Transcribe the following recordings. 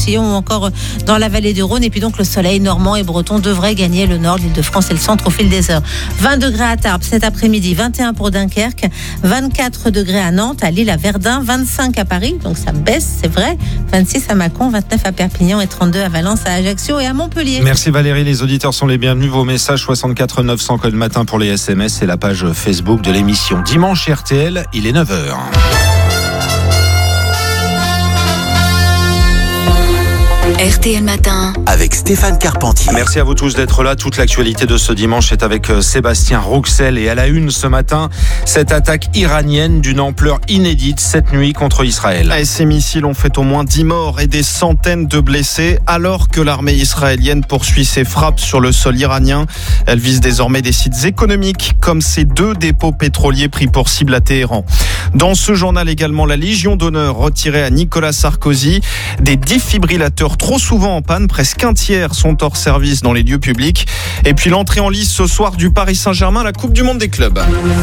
Roussillon ou encore dans la vallée du Rhône. Et puis donc le soleil normand et breton devrait gagner le nord, l'Île-de-France et le centre au fil des heures. 20 degrés à Tarbes cet après-midi, 21 pour Dunkerque, 24 degrés à Nantes, à Lille, à Verdun, 25 à Paris, donc ça baisse, c'est vrai, 26 à Mâcon, 29 à Perpignan et 32 à Valence, à Ajaccio et à Montpellier. Merci Valérie, les auditeurs sont les bienvenus. Vos messages 64 900 code matin pour les SMS et la page Facebook de l'émission. Dimanche RTL, il est 9h. RTL Matin avec Stéphane Carpentier. Merci à vous tous d'être là. Toute l'actualité de ce dimanche est avec Sébastien Rouxel. Et à la une ce matin, cette attaque iranienne d'une ampleur inédite cette nuit contre Israël. Ces missiles ont fait au moins 10 morts et des centaines de blessés alors que l'armée israélienne poursuit ses frappes sur le sol iranien. Elle vise désormais des sites économiques comme ces 2 dépôts pétroliers pris pour cible à Téhéran. Dans ce journal également, la Légion d'honneur retirée à Nicolas Sarkozy. Des défibrillateurs trop souvent en panne, presque un tiers sont hors service dans les lieux publics. Et puis l'entrée en lice ce soir du Paris Saint-Germain à la Coupe du Monde des clubs.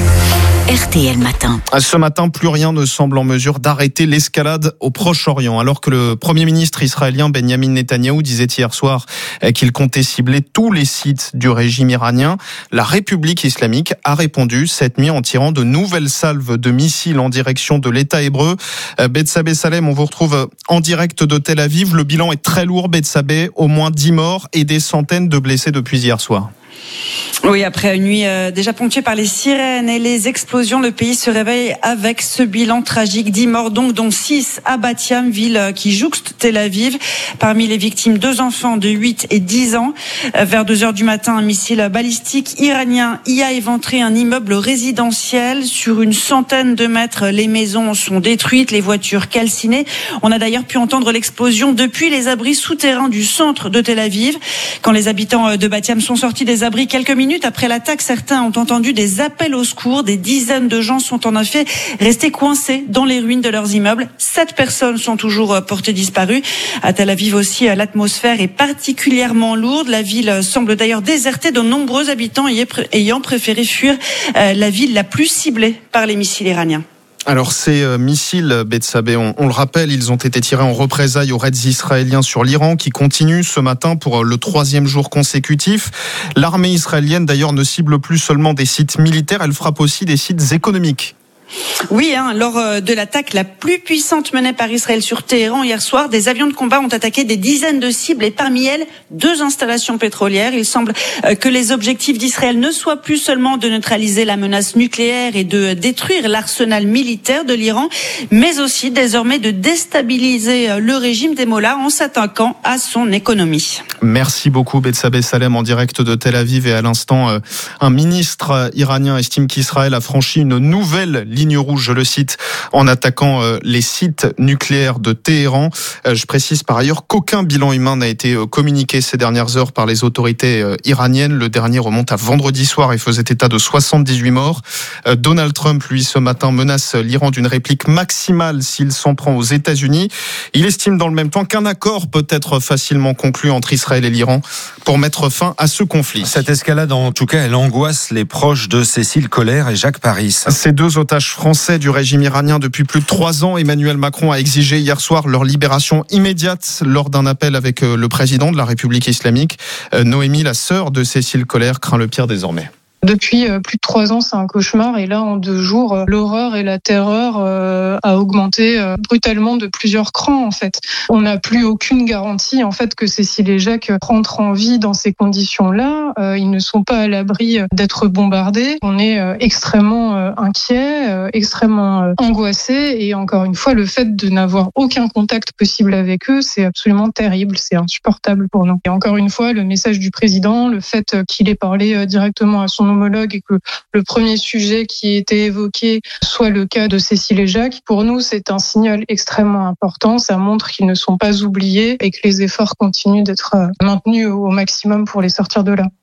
RTL Matin. Ce matin, plus rien ne semble en mesure d'arrêter l'escalade au Proche-Orient. Alors que le Premier ministre israélien Benjamin Netanyahou disait hier soir qu'il comptait cibler tous les sites du régime iranien, la République islamique a répondu cette nuit en tirant de nouvelles salves de missiles en direction de l'État hébreu. Bethsabée Salem, on vous retrouve en direct de Tel Aviv. Le bilan est très lourd, Bethsabée, au moins 10 morts et des centaines de blessés depuis hier soir. Oui, après une nuit déjà ponctuée par les sirènes et les explosions, le pays se réveille avec ce bilan tragique. 10 morts donc, dont 6 à Bat Yam, ville qui jouxte Tel Aviv. Parmi les victimes, 2 enfants de 8 et 10 ans. Vers 2h du matin, un missile balistique iranien y a éventré un immeuble résidentiel. Sur une centaine de mètres, les maisons sont détruites, les voitures calcinées. On a d'ailleurs pu entendre l'explosion depuis les abris souterrains du centre de Tel Aviv. Quand les habitants de Bat Yam sont sortis des abris quelques minutes après l'attaque, certains ont entendu des appels au secours. Des dizaines de gens sont en effet restés coincés dans les ruines de leurs immeubles. 7 personnes sont toujours portées disparues. À Tel Aviv aussi, l'atmosphère est particulièrement lourde. La ville semble d'ailleurs désertée, de nombreux habitants ayant préféré fuir la ville la plus ciblée par les missiles iraniens. Alors ces missiles, Bethsabée, on le rappelle, ils ont été tirés en représailles aux raids israéliens sur l'Iran qui continuent ce matin pour le 3e jour consécutif. L'armée israélienne d'ailleurs ne cible plus seulement des sites militaires, elle frappe aussi des sites économiques. Oui, lors de l'attaque la plus puissante menée par Israël sur Téhéran hier soir, des avions de combat ont attaqué des dizaines de cibles et parmi elles 2 installations pétrolières. Il semble que les objectifs d'Israël ne soient plus seulement de neutraliser la menace nucléaire et de détruire l'arsenal militaire de l'Iran, mais aussi désormais de déstabiliser le régime des mollahs en s'attaquant à son économie. Merci beaucoup Bethsabée Salem en direct de Tel Aviv. Et à l'instant, un ministre iranien estime qu'Israël a franchi une nouvelle ligne rouge, je le cite, en attaquant les sites nucléaires de Téhéran. Je précise par ailleurs qu'aucun bilan humain n'a été communiqué ces dernières heures par les autorités iraniennes. Le dernier remonte à vendredi soir et faisait état de 78 morts. Donald Trump, lui, ce matin, menace l'Iran d'une réplique maximale s'il s'en prend aux États-Unis. Il estime dans le même temps qu'un accord peut être facilement conclu entre Israël et l'Iran pour mettre fin à ce conflit. Cette escalade, en tout cas, elle angoisse les proches de Cécile Collère et Jacques Paris. Ces 2 otages français du régime iranien depuis plus de 3 ans. Emmanuel Macron a exigé hier soir leur libération immédiate lors d'un appel avec le président de la République islamique. Noémie, la sœur de Cécile Collère, craint le pire désormais. Depuis plus de 3 ans, c'est un cauchemar. Et là, en 2 jours, l'horreur et la terreur a augmenté brutalement de plusieurs crans, en fait. On n'a plus aucune garantie, en fait, que Cécile et Jacques rentrent en vie dans ces conditions-là. Ils ne sont pas à l'abri d'être bombardés. On est extrêmement inquiets, extrêmement angoissés. Et encore une fois, le fait de n'avoir aucun contact possible avec eux, c'est absolument terrible. C'est insupportable pour nous. Et encore une fois, le message du président, le fait qu'il ait parlé directement à son homologue et que le premier sujet qui était évoqué soit le cas de Cécile et Jacques, pour nous, c'est un signal extrêmement important. Ça montre qu'ils ne sont pas oubliés et que les efforts continuent d'être maintenus au maximum pour les sortir de là.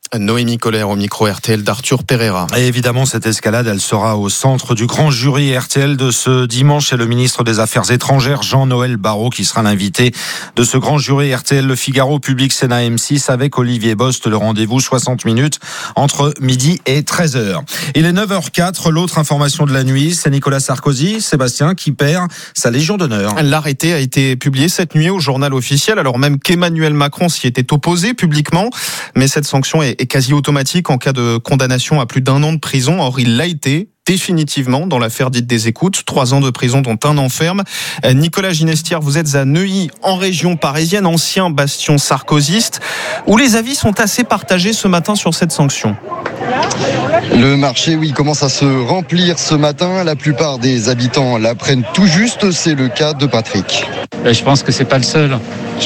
Noémie Colère au micro RTL d'Arthur Pereira. Et évidemment, cette escalade, elle sera au centre du grand jury RTL de ce dimanche. C'est le ministre des Affaires étrangères, Jean-Noël Barrot, qui sera l'invité de ce grand jury RTL Le Figaro, Public Sénat M6, avec Olivier Bost. Le rendez-vous, 60 minutes entre midi et 13h. Il est 9h04. L'autre information de la nuit, c'est Nicolas Sarkozy, Sébastien, qui perd sa Légion d'honneur. L'arrêté a été publié cette nuit au journal officiel, alors même qu'Emmanuel Macron s'y était opposé publiquement. Mais cette sanction est quasi automatique en cas de condamnation à plus d'1 an de prison. Or, il l'a été définitivement dans l'affaire dite des écoutes. 3 ans de prison dont 1 an ferme. Nicolas Ginestière, vous êtes à Neuilly, en région parisienne, ancien bastion sarkozyste, où les avis sont assez partagés ce matin sur cette sanction. Le marché, oui, commence à se remplir ce matin. La plupart des habitants l'apprennent tout juste. C'est le cas de Patrick. Je pense que c'est pas le seul.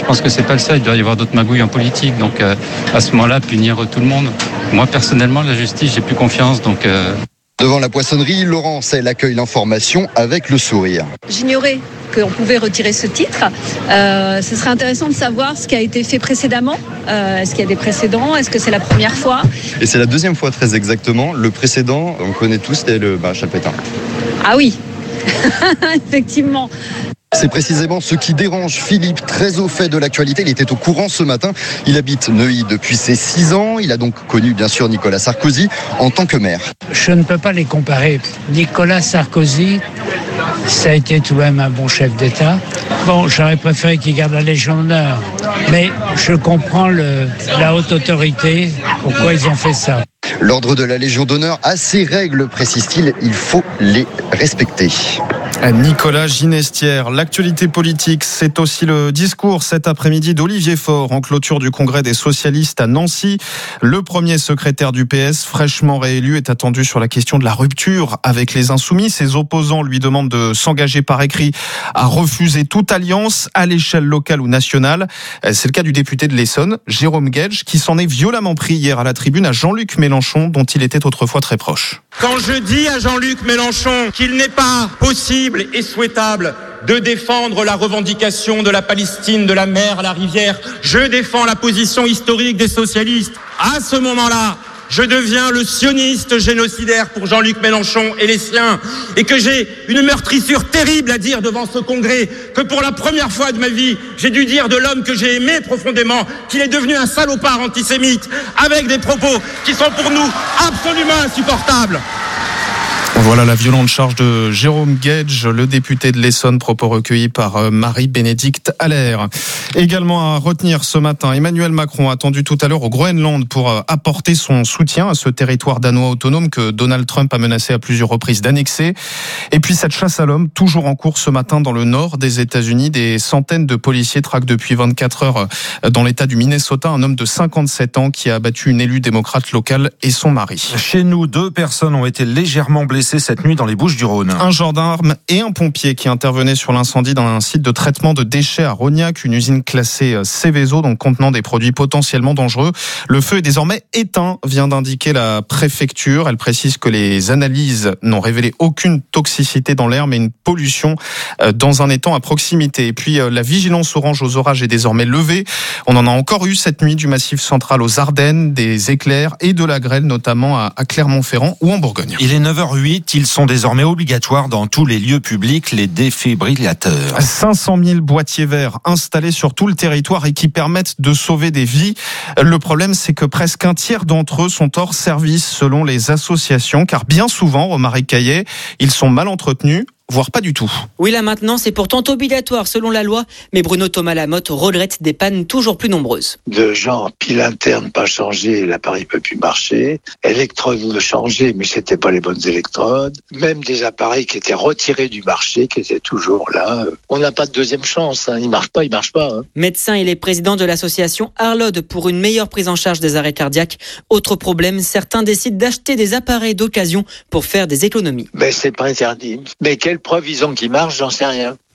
Il doit y avoir d'autres magouilles en politique. Donc, à ce moment-là, punir tout le monde. Moi, personnellement, la justice, j'ai plus confiance. Donc. Devant la poissonnerie, Laurent Selle accueille l'information avec le sourire. J'ignorais qu'on pouvait retirer ce titre. Ce serait intéressant de savoir ce qui a été fait précédemment. Est-ce qu'il y a des précédents ? Est-ce que c'est la première fois ? Et c'est la 2e fois très exactement. Le précédent, on connaît tous, c'était le Chapétain. Ah oui, effectivement. C'est précisément ce qui dérange Philippe, très au fait de l'actualité. Il était au courant ce matin. Il habite Neuilly depuis ses 6 ans. Il a donc connu bien sûr Nicolas Sarkozy en tant que maire. Je ne peux pas les comparer. Nicolas Sarkozy, ça a été tout de même un bon chef d'État. Bon, j'aurais préféré qu'il garde la Légion d'honneur. Mais je comprends la haute autorité, pourquoi ils ont fait ça. L'ordre de la Légion d'honneur a ses règles, précise-t-il. Il faut les respecter. Nicolas Ginestière, l'actualité politique, c'est aussi le discours cet après-midi d'Olivier Faure en clôture du congrès des socialistes à Nancy. Le premier secrétaire du PS, fraîchement réélu, est attendu sur la question de la rupture avec les Insoumis. Ses opposants lui demandent de s'engager par écrit à refuser toute alliance à l'échelle locale ou nationale. C'est le cas du député de l'Essonne, Jérôme Guedj, qui s'en est violemment pris hier à la tribune à Jean-Luc Mélenchon, dont il était autrefois très proche. Quand je dis à Jean-Luc Mélenchon qu'il n'est pas possible et souhaitable de défendre la revendication de la Palestine, de la mer à la rivière, je défends la position historique des socialistes. À ce moment-là, je deviens le sioniste génocidaire pour Jean-Luc Mélenchon et les siens, et que j'ai une meurtrissure terrible à dire devant ce congrès, que pour la première fois de ma vie, j'ai dû dire de l'homme que j'ai aimé profondément qu'il est devenu un salopard antisémite, avec des propos qui sont pour nous absolument insupportables. Voilà la violente charge de Jérôme Guedj, le député de l'Essonne, propos recueillis par Marie-Bénédicte Allaire. Également à retenir ce matin, Emmanuel Macron attendu tout à l'heure au Groenland pour apporter son soutien à ce territoire danois autonome que Donald Trump a menacé à plusieurs reprises d'annexer. Et puis cette chasse à l'homme, toujours en cours ce matin dans le nord des États-Unis. Des centaines de policiers traquent depuis 24 heures dans l'état du Minnesota un homme de 57 ans qui a abattu une élue démocrate locale et son mari. Chez nous, 2 personnes ont été légèrement blessées cette nuit dans les Bouches-du-Rhône. Un gendarme et un pompier qui intervenaient sur l'incendie d'un site de traitement de déchets à Rognac, une usine classée Seveso, donc contenant des produits potentiellement dangereux. Le feu est désormais éteint, vient d'indiquer la préfecture. Elle précise que les analyses n'ont révélé aucune toxicité dans l'air, mais une pollution dans un étang à proximité. Et puis la vigilance orange aux orages est désormais levée. On en a encore eu cette nuit du Massif central aux Ardennes, des éclairs et de la grêle, notamment à Clermont-Ferrand ou en Bourgogne. Il est 9h08. Ils sont désormais obligatoires dans tous les lieux publics, les défibrillateurs. 500 000 boîtiers verts installés sur tout le territoire et qui permettent de sauver des vies. Le problème, c'est que presque un tiers d'entre eux sont hors service selon les associations, car bien souvent, Romaric Caillet, ils sont mal entretenus, voire pas du tout. Oui, là maintenant, c'est pourtant obligatoire selon la loi, mais Bruno Thomas Lamotte regrette des pannes toujours plus nombreuses. De genre, pile interne pas changée, l'appareil peut plus marcher, électrodes changées, mais c'était pas les bonnes électrodes, même des appareils qui étaient retirés du marché, qui étaient toujours là. On n'a pas de deuxième chance, hein. Il marche pas. Hein. Médecin, il est président de l'association Arlode pour une meilleure prise en charge des arrêts cardiaques. Autre problème, certains décident d'acheter des appareils d'occasion pour faire des économies. Mais c'est pas interdit. Mais quelle preuve ils ont qu'ils marchent, j'en sais rien.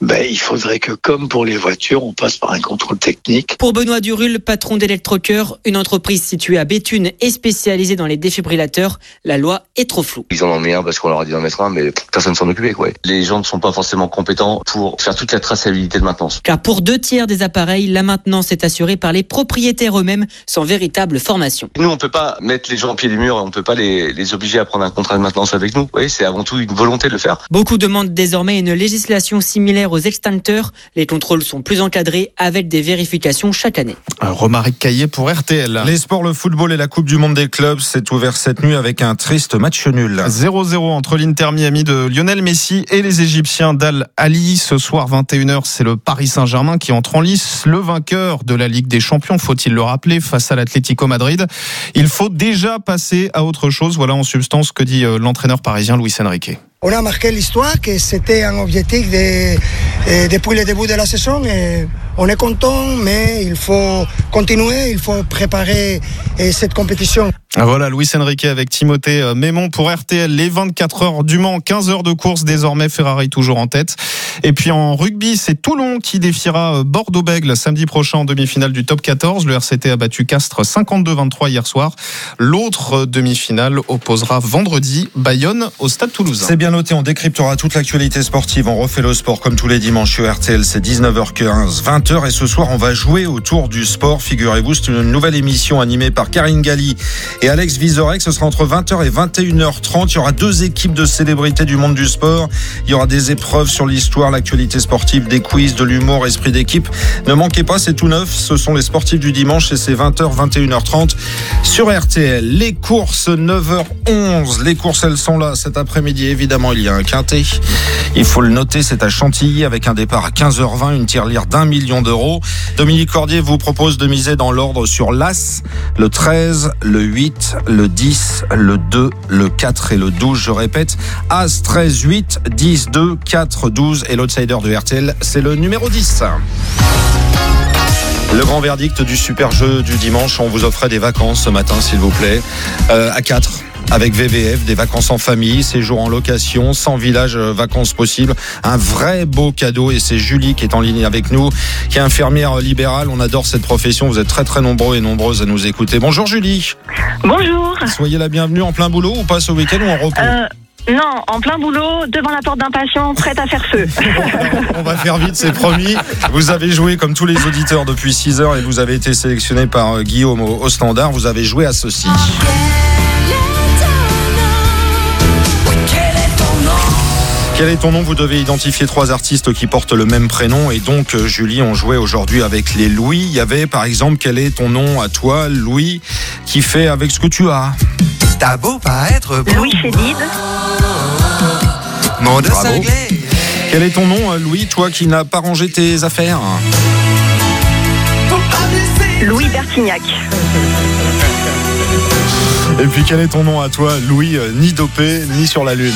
il faudrait que, comme pour les voitures, on passe par un contrôle technique. Pour Benoît Durul, patron d'Electrocœur, une entreprise située à Béthune et spécialisée dans les défibrillateurs, la loi est trop floue. Ils en ont mis un parce qu'on leur a dit d'en mettre un, mais personne ne s'en occupait, quoi. Les gens ne sont pas forcément compétents pour faire toute la traçabilité de maintenance. Car pour 2/3 des appareils, la maintenance est assurée par les propriétaires eux-mêmes sans véritable formation. Nous, on peut pas mettre les gens au pied du mur, on peut pas les obliger à prendre un contrat de maintenance avec nous. Oui, c'est avant tout une volonté de le faire. Beaucoup demandent désormais une législation similaire aux extincteurs. Les contrôles sont plus encadrés avec des vérifications chaque année. Romaric Caillé pour RTL. Les sports, le football et la Coupe du Monde des clubs, c'est ouvert cette nuit avec un triste match nul. 0-0 entre l'Inter Miami de Lionel Messi et les Égyptiens d'Al Ahly. Ce soir, 21h, c'est le Paris Saint-Germain qui entre en lice. Le vainqueur de la Ligue des Champions, faut-il le rappeler, face à l'Atlético Madrid. Il faut déjà passer à autre chose. Voilà en substance ce que dit l'entraîneur parisien Luis Enrique. On a marqué l'histoire, que c'était un objectif depuis le début de la saison. Et on est content, mais il faut continuer, il faut préparer cette compétition. Voilà, Luis Enrique avec Timothée Mémon pour RTL. Les 24 heures du Mans, 15 heures de course désormais, Ferrari toujours en tête. Et puis en rugby, c'est Toulon qui défiera Bordeaux-Bègles samedi prochain en demi-finale du top 14. Le RCT a battu Castres 52-23 hier soir. L'autre demi-finale opposera vendredi Bayonne au Stade Toulousain. C'est bien noté, on décryptera toute l'actualité sportive. On refait le sport comme tous les dimanches sur RTL. C'est 19h15, 20h. Et ce soir, on va jouer autour du sport. Figurez-vous, c'est une nouvelle émission animée par Karine Galli et Alex Vizorek. Ce sera entre 20h et 21h30. Il y aura 2 équipes de célébrités du monde du sport. Il y aura des épreuves sur l'histoire, l'actualité sportive, des quiz, de l'humour, esprit d'équipe. Ne manquez pas, c'est tout neuf. Ce sont les sportifs du dimanche et c'est 20h, 21h30 sur RTL. Les courses, 9h11. Les courses, elles sont là cet après-midi. Évidemment, il y a un quintet. Il faut le noter, c'est à Chantilly avec un départ à 15h20, une tirelire d'1 million d'euros. Dominique Cordier vous propose de miser dans l'ordre sur l'As, le 13, le 8, le 10, le 2, le 4 et le 12. Je répète, As, 13, 8, 10, 2, 4, 12 et l'outsider de RTL, c'est le numéro 10. Le grand verdict du super jeu du dimanche, on vous offrait des vacances ce matin s'il vous plaît, à 4. Avec VVF, des vacances en famille, séjour en location, 100 villages vacances possibles. Un vrai beau cadeau et c'est Julie qui est en ligne avec nous, qui est infirmière libérale. On adore cette profession, vous êtes très très nombreux et nombreuses à nous écouter. Bonjour Julie. Bonjour. Soyez la bienvenue, en plein boulot ou pas ce week-end ou en repos? Non, en plein boulot, devant la porte d'un patient, prête à faire feu. On va faire vite, c'est promis. Vous avez joué comme tous les auditeurs depuis 6 heures et vous avez été sélectionné par Guillaume au standard. Vous avez joué à ceci. Quel est ton nom? Vous devez identifier 3 artistes qui portent le même prénom. Et donc, Julie, on jouait aujourd'hui avec les Louis. Il y avait, par exemple, quel est ton nom à toi, Louis, qui fait avec ce que tu as? T'as beau pas être beau. Louis Chédid. Monde cinglé. Quel est ton nom, Louis, toi qui n'as pas rangé tes affaires? Louis Bertignac. Et puis, quel est ton nom à toi, Louis, ni dopé, ni sur la lune?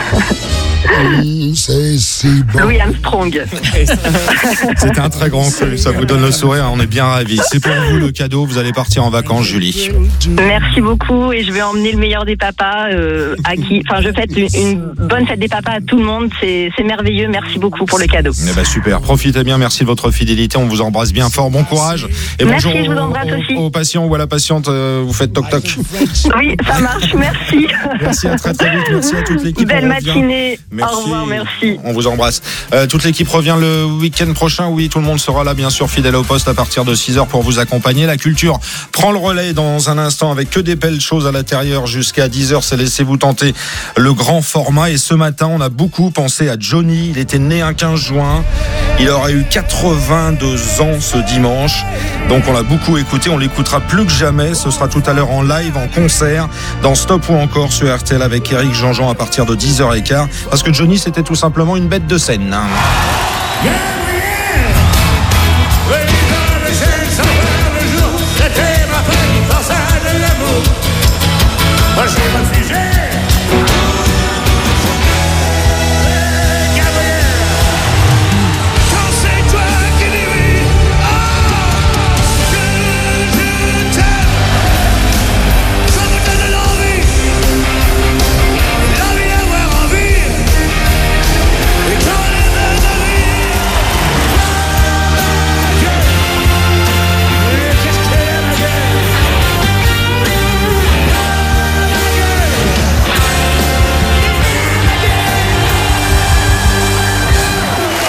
C'est si bon. Louis Armstrong. C'était un très grand cru, ça vous donne le sourire, on est bien ravis. C'est pour vous le cadeau, vous allez partir en vacances, Julie. Merci beaucoup et je vais emmener le meilleur des papas je fête une bonne fête des papas à tout le monde, c'est merveilleux, merci beaucoup pour le cadeau. Eh ben super, profitez bien, merci de votre fidélité, on vous embrasse bien fort, bon courage. Et merci, bonjour je vous embrasse aussi. Aux patients ou à la patiente, vous faites toc-toc. Oui, ça marche, merci. Merci, à très très vite, merci à toute l'équipe. Belle matinée. Merci. Au revoir, merci. On vous embrasse. Toute l'équipe revient le week-end prochain. Oui, tout le monde sera là, bien sûr, fidèle au poste à partir de 6h pour vous accompagner. La culture prend le relais dans un instant avec que des belles choses à l'intérieur jusqu'à 10h. C'est laissez-vous tenter le grand format. Et ce matin, on a beaucoup pensé à Johnny. Il était né un 15 juin. Il aurait eu 82 ans ce dimanche. Donc on l'a beaucoup écouté. On l'écoutera plus que jamais. Ce sera tout à l'heure en live, en concert, dans Stop ou encore sur RTL avec Eric Jean-Jean à partir de 10h15. Parce que Johnny, c'était tout simplement une bête de scène.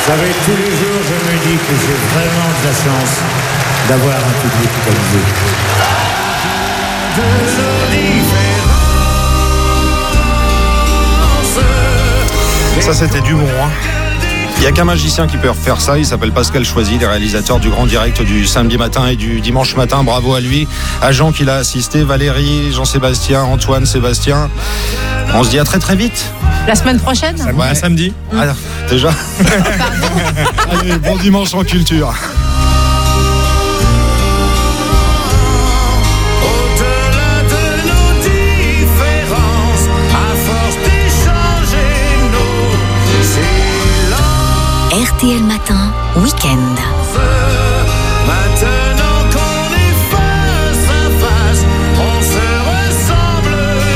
savez, tous les jours, je me dis que j'ai vraiment de la chance d'avoir un public comme vous. Ça, c'était du bon, hein. Il n'y a qu'un magicien qui peut faire ça, il s'appelle Pascal Choisy, le réalisateur du Grand Direct du samedi matin et du dimanche matin. Bravo à lui, à Jean qui l'a assisté, Valérie, Jean-Sébastien, Antoine, Sébastien. On se dit à très très vite. La semaine prochaine ? Ouais, samedi. Ah, déjà. Allez, bon dimanche en culture. RTL Matin, week-end. Maintenant qu'on est face à face, on se ressemble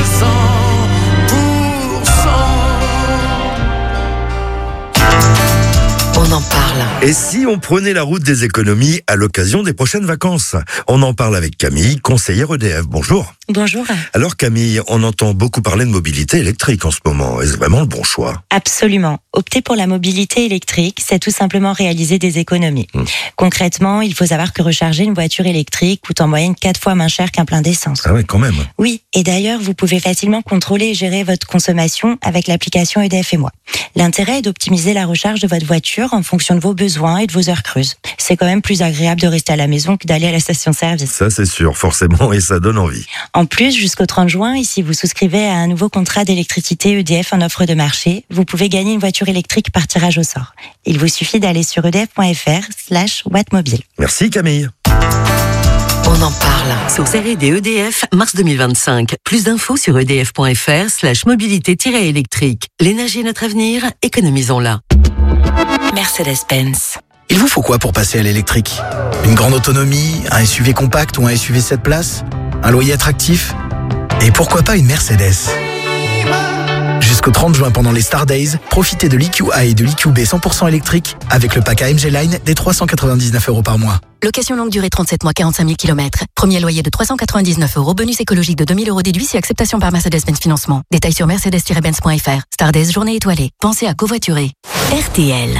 100%. On en parle. Et si on prenait la route des économies à l'occasion des prochaines vacances ? On en parle avec Camille, conseillère EDF. Bonjour. Bonjour. Alors Camille, on entend beaucoup parler de mobilité électrique en ce moment. Est-ce vraiment le bon choix ? Absolument. Opter pour la mobilité électrique, c'est tout simplement réaliser des économies. Concrètement, il faut savoir que recharger une voiture électrique coûte en moyenne 4 fois moins cher qu'un plein d'essence. Ah ouais, quand même. Oui, et d'ailleurs, vous pouvez facilement contrôler et gérer votre consommation avec l'application EDF et moi. L'intérêt est d'optimiser la recharge de votre voiture en fonction de vos besoins et de vos heures creuses. C'est quand même plus agréable de rester à la maison que d'aller à la station-service. Ça c'est sûr, forcément, et ça donne envie. En plus, jusqu'au 30 juin, ici vous souscrivez à un nouveau contrat d'électricité EDF en offre de marché, vous pouvez gagner une voiture électrique par tirage au sort. Il vous suffit d'aller sur edf.fr/wattmobile. Merci Camille. On en parle. Source R&D EDF, mars 2025. Plus d'infos sur edf.fr/mobilité-électrique. L'énergie est notre avenir, économisons-la. Mercedes-Benz. Il vous faut quoi pour passer à l'électrique ? Une grande autonomie, un SUV compact ou un SUV 7 places ? Un loyer attractif ? Et pourquoi pas une Mercedes ? Jusqu'au 30 juin pendant les Star Days, profitez de l'EQA et de l'EQB 100% électrique avec le pack AMG Line des 399 € par mois. Location longue durée 37 mois, 45 000 km. Premier loyer de 399 €. Bonus écologique de 2 000 € déduit si acceptation par Mercedes-Benz Financement. Détails sur mercedes-benz.fr. Star Days, journée étoilée. Pensez à covoiturer. RTL.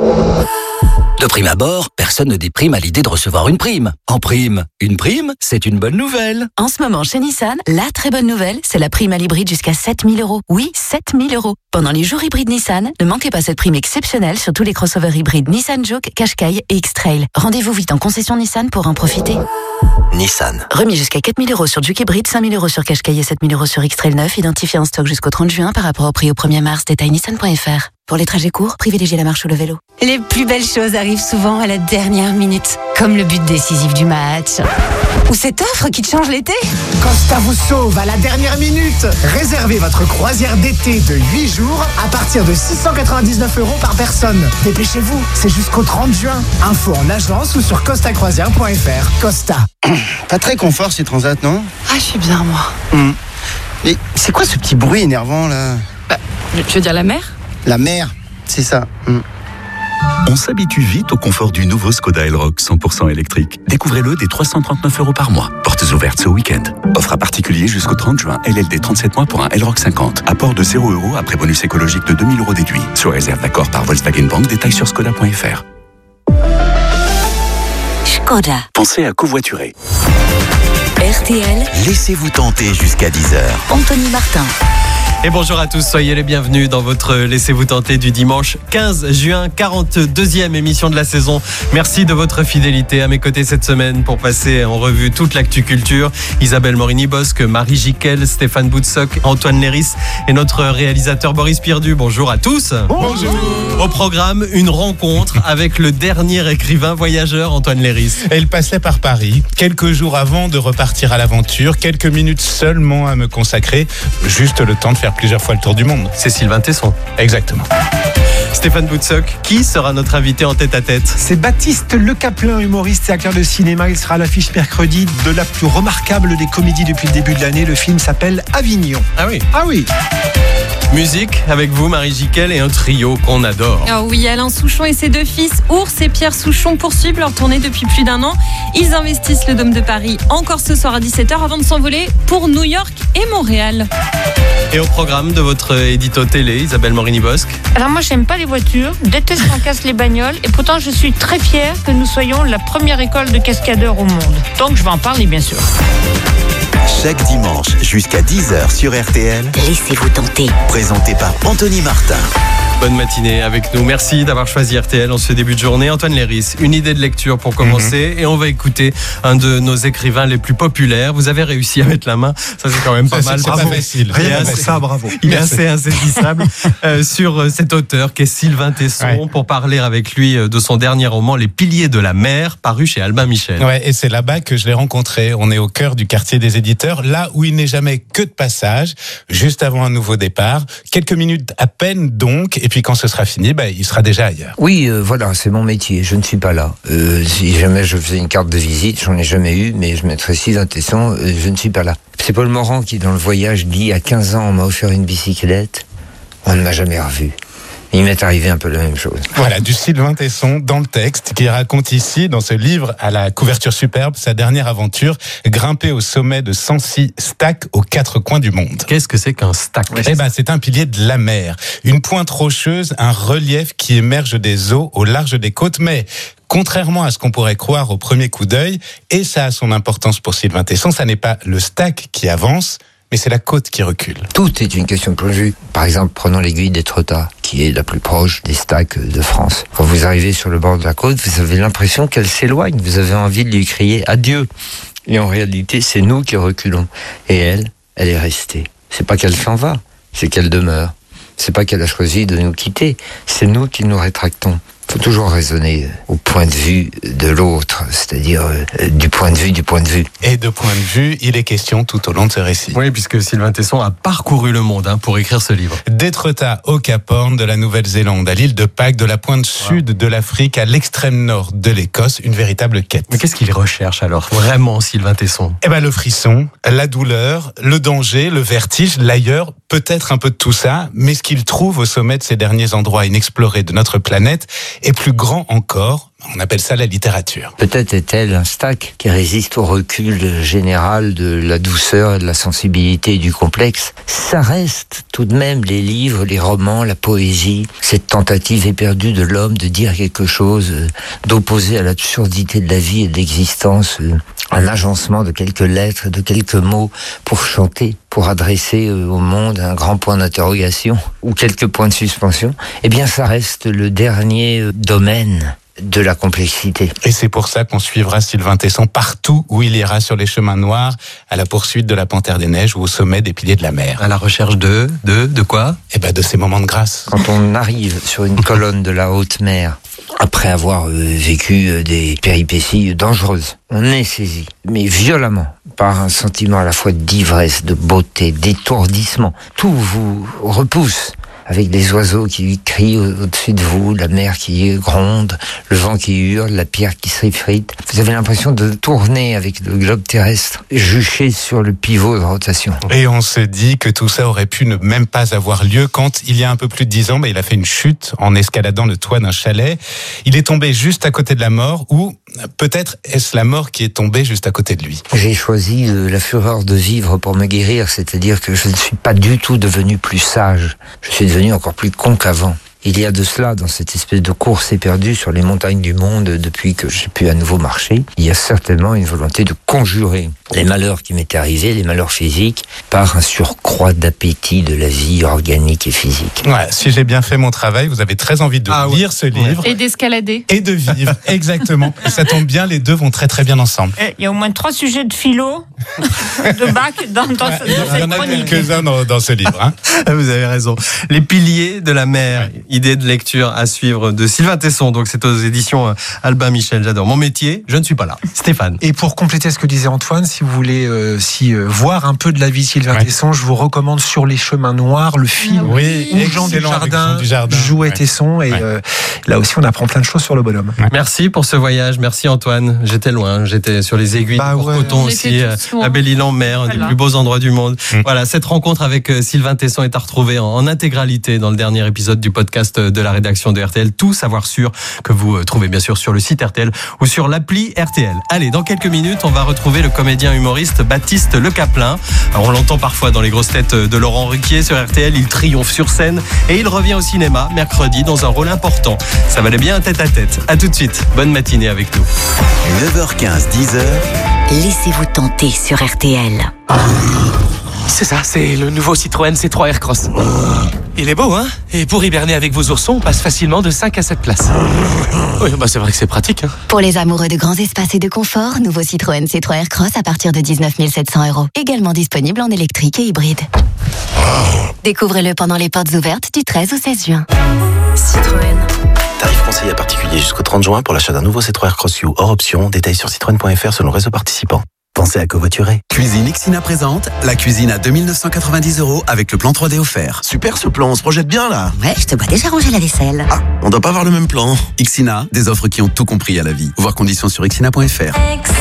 De prime abord, personne ne déprime à l'idée de recevoir une prime. En prime, une prime, c'est une bonne nouvelle. En ce moment, chez Nissan, la très bonne nouvelle, c'est la prime à l'hybride jusqu'à 7 000 €. Oui, 7 000 €. Pendant les jours hybrides Nissan, ne manquez pas cette prime exceptionnelle sur tous les crossovers hybrides Nissan Juke, Qashqai et X-Trail. Rendez-vous vite en concession Nissan pour en profiter. Nissan. Remis jusqu'à 4 000 € sur Juke hybride, 5 000 € sur Qashqai et 7 000 € sur X-Trail 9, identifié en stock jusqu'au 30 juin par rapport au prix au 1er mars. Détail nissan.fr. Pour les trajets courts, privilégiez la marche ou le vélo. Les plus belles choses arrivent souvent à la dernière minute, comme le but décisif du match. Ou cette offre qui te change l'été. Costa vous sauve à la dernière minute. Réservez votre croisière d'été de 8 jours à partir de 699 € par personne. Dépêchez-vous, c'est jusqu'au 30 juin. Info en agence ou sur costacroisière.fr. Costa. Pas très confort ces transats, non ? Ah, je suis bien, moi. Et c'est quoi ce petit bruit énervant, là ? Tu veux dire la mer ? La mer, c'est ça. On s'habitue vite au confort du nouveau Skoda Elroq 100% électrique. Découvrez-le dès 339 € par mois. Portes ouvertes ce week-end. Offre à particulier jusqu'au 30 juin. LLD 37 mois pour un Elroq 50. Apport de 0 € après bonus écologique de 2 000 € déduit. Sur réserve d'accord par Volkswagen Bank. Détails sur skoda.fr. Skoda. Pensez à covoiturer. RTL. Laissez-vous tenter jusqu'à 10h. Anthony Martin. Et bonjour à tous, soyez les bienvenus dans votre Laissez-vous tenter du dimanche 15 juin, 42e émission de la saison. Merci de votre fidélité à mes côtés cette semaine pour passer en revue toute l'actu culture. Isabelle Morini-Bosque, Marie Jiquel, Stéphane Boutsock, Antoine Léris et notre réalisateur Boris Pirdu. Bonjour à tous. Bonjour. Au programme, une rencontre avec le dernier écrivain voyageur Antoine Léris. Elle passait par Paris quelques jours avant de repartir à l'aventure, quelques minutes seulement à me consacrer, juste le temps de faire plusieurs fois le tour du monde. C'est Sylvain Tesson. Exactement. Stéphane Boutsock, qui sera notre invité en tête-à-tête ? C'est Baptiste Le Caplin, humoriste et acteur de cinéma. Il sera à l'affiche mercredi de la plus remarquable des comédies depuis le début de l'année. Le film s'appelle Avignon. Ah oui. Ah oui. Musique avec vous, Marie Jiquel, et un trio qu'on adore. Oh oui, Alain Souchon et ses deux fils, Ours et Pierre Souchon, poursuivent leur tournée depuis plus d'1 an. Ils investissent le Dôme de Paris encore ce soir à 17h avant de s'envoler pour New York et Montréal. Et au programme de votre édito télé, Isabelle Morini-Bosque. Alors moi, j'aime pas les voitures, déteste qu'on casse les bagnoles, et pourtant je suis très fière que nous soyons la première école de cascadeurs au monde. Donc je vais en parler, bien sûr. Chaque dimanche jusqu'à 10h sur RTL. Laissez-vous tenter. Présenté par Anthony Martin. Bonne matinée avec nous. Merci d'avoir choisi RTL en ce début de journée. Antoine Léris, une idée de lecture pour commencer. Et on va écouter un de nos écrivains les plus populaires. Vous avez réussi à mettre la main. Ça, c'est quand même pas mal. Bravo. Pas facile. Bravo. Il est assez insaisissable sur cet auteur qui est Sylvain Tesson, pour parler avec lui de son dernier roman, Les Piliers de la mer, paru chez Albin Michel. Ouais, et c'est là-bas que je l'ai rencontré. On est au cœur du quartier des éditeurs, là où il n'est jamais que de passage, juste avant un nouveau départ. Quelques minutes à peine donc. Et puis quand ce sera fini, il sera déjà ailleurs. Oui, voilà, c'est mon métier. Je ne suis pas là. Si jamais je faisais une carte de visite, j'en ai jamais eu, mais je mettrais Sylvain Tesson, je ne suis pas là. C'est Paul Morand qui, dans Le Voyage, dit à 15 ans, on m'a offert une bicyclette, on ne m'a jamais revu. Il m'est arrivé un peu la même chose. Voilà, du Sylvain Tesson dans le texte, qui raconte ici, dans ce livre à la couverture superbe, sa dernière aventure, grimper au sommet de 106 stacks aux 4 coins du monde. Qu'est-ce que c'est qu'un stack ? C'est un pilier de la mer. Une pointe rocheuse, un relief qui émerge des eaux au large des côtes, mais contrairement à ce qu'on pourrait croire au premier coup d'œil, et ça a son importance pour Sylvain Tesson, ça n'est pas le stack qui avance, mais c'est la côte qui recule. Tout est une question de point de vue. Par exemple, prenons l'aiguille d'Étretat, qui est la plus proche des stacks de France. Quand vous arrivez sur le bord de la côte, vous avez l'impression qu'elle s'éloigne. Vous avez envie de lui crier adieu. Et en réalité, c'est nous qui reculons. Et elle est restée. C'est pas qu'elle s'en va, c'est qu'elle demeure. C'est pas qu'elle a choisi de nous quitter, c'est nous qui nous rétractons. Il faut toujours raisonner au point de vue de l'autre, c'est-à-dire du point de vue. Et de point de vue, il est question tout au long de ce récit. Oui, puisque Sylvain Tesson a parcouru le monde pour écrire ce livre. D'Étretat au Cap Horn de la Nouvelle-Zélande, à l'île de Pâques, de la pointe sud de l'Afrique à l'extrême nord de l'Écosse, une véritable quête. Mais qu'est-ce qu'il recherche alors, vraiment, Sylvain Tesson ? Le frisson, la douleur, le danger, le vertige, l'ailleurs, peut-être un peu de tout ça, mais ce qu'il trouve au sommet de ces derniers endroits inexplorés de notre planète est plus grand encore. On appelle ça la littérature. Peut-être est-elle un stack qui résiste au recul général de la douceur, de la sensibilité et du complexe. Ça reste tout de même les livres, les romans, la poésie, cette tentative éperdue de l'homme de dire quelque chose, d'opposer à l'absurdité de la vie et de l'existence, un agencement de quelques lettres, de quelques mots pour chanter, pour adresser au monde un grand point d'interrogation ou quelques points de suspension. Eh bien, ça reste le dernier domaine de la complexité. Et c'est pour ça qu'on suivra Sylvain Tesson partout où il ira, sur les chemins noirs, à la poursuite de la Panthère des Neiges ou au sommet des Piliers de la mer. À la recherche de quoi ? De ces moments de grâce. Quand on arrive sur une colonne de la haute mer, après avoir vécu des péripéties dangereuses, on est saisi, mais violemment, par un sentiment à la fois d'ivresse, de beauté, d'étourdissement. Tout vous repousse. Avec des oiseaux qui crient au-dessus de vous, la mer qui gronde, le vent qui hurle, la pierre qui s'effrite. Vous avez l'impression de tourner avec le globe terrestre, juché sur le pivot de rotation. Et on se dit que tout ça aurait pu ne même pas avoir lieu quand, il y a un peu plus de 10 ans, il a fait une chute en escaladant le toit d'un chalet. Il est tombé juste à côté de la mort, ou peut-être est-ce la mort qui est tombée juste à côté de lui. J'ai choisi la fureur de vivre pour me guérir, c'est-à-dire que je ne suis pas du tout devenu plus sage. Je suis devenu encore plus con qu'avant. Il y a de cela dans cette espèce de course éperdue sur les montagnes du monde depuis que j'ai pu à nouveau marcher. Il y a certainement une volonté de conjurer les malheurs qui m'étaient arrivés, les malheurs physiques, par un surcroît d'appétit de la vie organique et physique. Ouais, si j'ai bien fait mon travail, vous avez très envie de lire ce livre. Et d'escalader. Et de vivre, exactement. Et ça tombe bien, les deux vont très très bien ensemble. Il y a au moins 3 sujets de philo, de bac dans cette chronique. Il y en a quelques-uns dans ce livre. Vous avez raison. Les Piliers de la mer, idée de lecture à suivre de Sylvain Tesson. Donc c'est aux éditions Albin Michel. J'adore. Mon métier, je ne suis pas là. Stéphane. Et pour compléter ce que disait Antoine, si vous voulez voir un peu de la vie de Sylvain Tesson, je vous recommande Sur les chemins noirs, le film où Jean Dujardin jouait Tesson. Et là aussi, on apprend plein de choses sur le bonhomme. Merci pour ce voyage. Merci Antoine. J'étais loin. J'étais sur les aiguilles de Courcoton aussi, à Belle-Île-en-Mer, un des plus beaux endroits du monde. Voilà, cette rencontre avec Sylvain Tesson est à retrouver en intégralité dans le dernier épisode du podcast de la rédaction de RTL. Tout savoir sûr que vous trouvez bien sûr sur le site RTL ou sur l'appli RTL. Allez, dans quelques minutes, on va retrouver le comédien humoriste Baptiste Le Caplin. Alors, on l'entend parfois dans les grosses têtes de Laurent Ruquier sur RTL. Il triomphe sur scène et il revient au cinéma mercredi dans un rôle important. Ça valait bien un tête-à-tête. À tout de suite. Bonne matinée avec nous. 9h15, 10h. Laissez-vous tenter sur RTL. C'est ça, c'est le nouveau Citroën C3 Aircross. Il est beau, hein? Et pour hiberner avec vos oursons, on passe facilement de 5 à 7 places. Oui, bah c'est vrai que c'est pratique, hein. Pour les amoureux de grands espaces et de confort, nouveau Citroën C3 Aircross à partir de 19 700 €. Également disponible en électrique et hybride. Découvrez-le pendant les portes ouvertes du 13 au 16 juin. Citroën. Tarif conseillé à particulier jusqu'au 30 juin pour l'achat d'un nouveau C3 Aircross U hors option. Détails sur citroën.fr selon le réseau participant. Pensez à covoiturer. Cuisine Ixina présente la cuisine à 2990 € avec le plan 3D offert. Super ce plan, on se projette bien là. Ouais, je te vois déjà ranger la vaisselle. Ah, on doit pas avoir le même plan. Ixina, des offres qui ont tout compris à la vie. Voir conditions sur ixina.fr.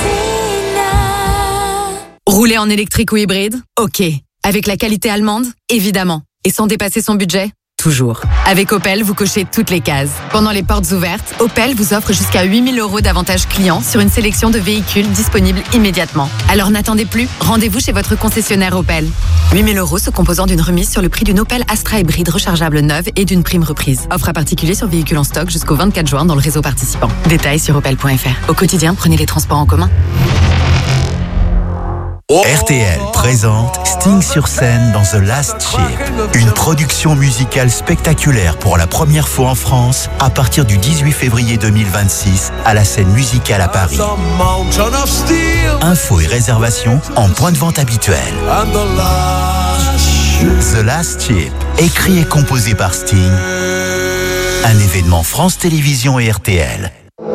Rouler en électrique ou hybride? Ok. Avec la qualité allemande? Évidemment. Et sans dépasser son budget? Toujours. Avec Opel, vous cochez toutes les cases. Pendant les portes ouvertes, Opel vous offre jusqu'à 8 000 € d'avantages clients sur une sélection de véhicules disponibles immédiatement. Alors n'attendez plus, rendez-vous chez votre concessionnaire Opel. 8 000 € se composant d'une remise sur le prix d'une Opel Astra hybride rechargeable neuve et d'une prime reprise. Offre à particulier sur véhicules en stock jusqu'au 24 juin dans le réseau participant. Détails sur opel.fr. Au quotidien, prenez les transports en commun. RTL présente Sting sur scène dans The Last Ship, une production musicale spectaculaire pour la première fois en France à partir du 18 février 2026 à la scène musicale à Paris. Infos et réservations en point de vente habituel. The Last Ship, écrit et composé par Sting, un événement France Télévisions et RTL.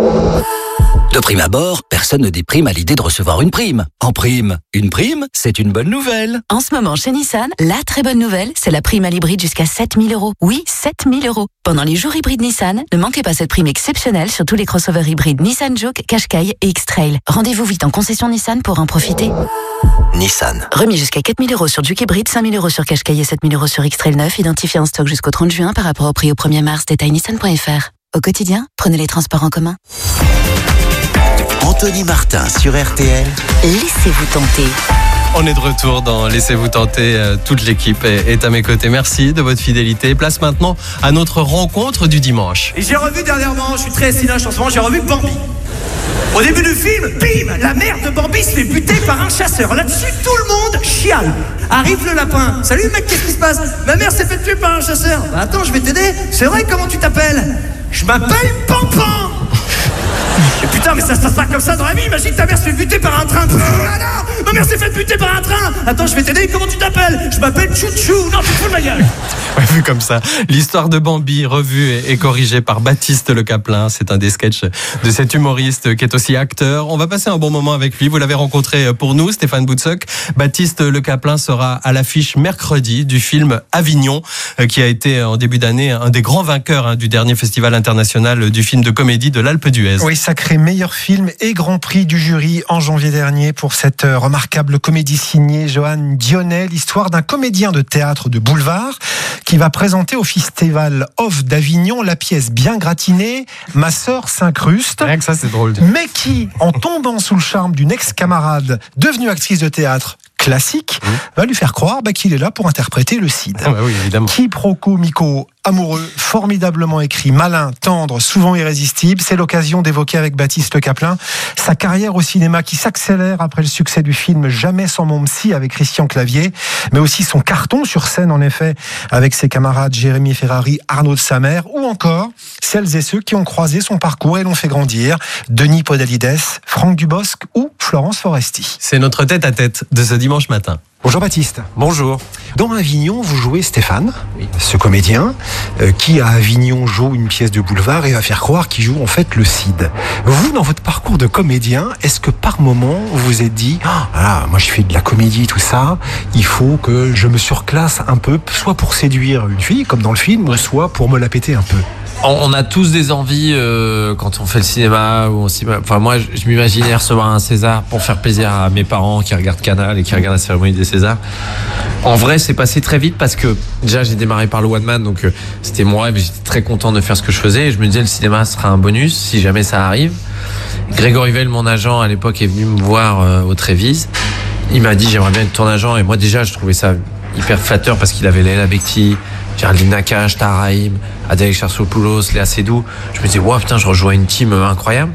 De prime abord, personne ne déprime à l'idée de recevoir une prime. En prime, une prime, c'est une bonne nouvelle. En ce moment, chez Nissan, la très bonne nouvelle, c'est la prime à l'hybride jusqu'à 7 000 €. Oui, 7 000 €. Pendant les jours hybrides Nissan, ne manquez pas cette prime exceptionnelle sur tous les crossovers hybrides Nissan Juke, Qashqai et X-Trail. Rendez-vous vite en concession Nissan pour en profiter. Nissan. Remis jusqu'à 4 000 € sur Juke hybride, 5 000 € sur Qashqai et 7 000 € sur X-Trail 9, identifié en stock jusqu'au 30 juin par rapport au prix au 1er mars. Détail nissan.fr. Au quotidien, prenez les transports en commun. Anthony Martin sur RTL. Laissez-vous tenter. On est de retour dans Laissez-vous tenter. Toute l'équipe est à mes côtés. Merci de votre fidélité. Place maintenant à notre rencontre du dimanche. Et j'ai revu dernièrement, je suis très cinéaste en ce moment, j'ai revu Bambi. Au début du film, bim, la mère de Bambi se fait buter par un chasseur. Là-dessus, tout le monde chiale. Arrive le lapin. Salut mec, qu'est-ce qui se passe? Ma mère s'est fait tuer par un chasseur. Bah attends, je vais t'aider. C'est vrai, comment tu t'appelles? Je m'appelle Pampan. Et putain, mais ça se passe pas comme ça dans la vie. Imagine ta mère se fait buter par un train. Ah non, ma mère s'est fait buter par un train. Attends, je vais t'aider. Comment tu t'appelles? Je m'appelle Chouchou. Non, tu te fous de ma gueule. Ouais, vu comme ça, l'histoire de Bambi revue et corrigée par Baptiste Le Caplin. C'est un des sketchs de cet humoriste qui est aussi acteur. On va passer un bon moment avec lui. Vous l'avez rencontré pour nous, Stéphane Boutsock. Baptiste Le Caplin sera à l'affiche mercredi du film Avignon, qui a été en début d'année un des grands vainqueurs du dernier festival international du film de comédie de l'Alpe d'Huez. Oui, sacré meilleur film et grand prix du jury en janvier dernier pour cette remarquable comédie signée Johan Dionnet, l'histoire d'un comédien de théâtre de boulevard qui va présenter au Festival Off d'Avignon la pièce bien gratinée Ma sœur s'incruste. Rien que ça, c'est drôle. Mais qui, en tombant sous le charme d'une ex-camarade devenue actrice de théâtre classique, va lui faire croire qu'il est là pour interpréter le Cid. Ah bah oui, évidemment. Quiproquo, Mico, amoureux, formidablement écrit, malin, tendre, souvent irrésistible. C'est l'occasion d'évoquer avec Baptiste Le Caplin sa carrière au cinéma qui s'accélère après le succès du film Jamais sans mon psy avec Christian Clavier, mais aussi son carton sur scène en effet avec ses camarades Jérémy Ferrari, Arnaud de Samer, ou encore celles et ceux qui ont croisé son parcours et l'ont fait grandir, Denis Podalides, Franck Dubosc ou Florence Foresti. C'est notre tête-à-tête de ce dimanche matin. Bonjour Baptiste. Bonjour. Dans Avignon, vous jouez Stéphane, ce comédien qui à Avignon joue une pièce de boulevard et va faire croire qu'il joue en fait le Cid. Vous, dans votre parcours de comédien, est-ce que par moment vous vous êtes dit moi je fais de la comédie, tout ça, il faut que je me surclasse un peu, soit pour séduire une fille comme dans le film, soit pour me la péter un peu? On a tous des envies quand on fait le cinéma ou enfin moi je m'imaginais recevoir un César pour faire plaisir à mes parents qui regardent Canal et qui regardent la cérémonie des Césars. En vrai c'est passé très vite parce que déjà j'ai démarré par le one man, donc c'était mon rêve et j'étais très content de faire ce que je faisais et je me disais le cinéma sera un bonus si jamais ça arrive. Grégory Vell, mon agent à l'époque, est venu me voir au Trévise. Il m'a dit j'aimerais bien être ton agent et moi déjà je trouvais ça hyper flatteur parce qu'il avait Léla Becti, Géraldine Nakache, Tahar Rahim, Adèle Exarchopoulos, Léa Seydoux. Je me disais, putain, je rejoins une team incroyable.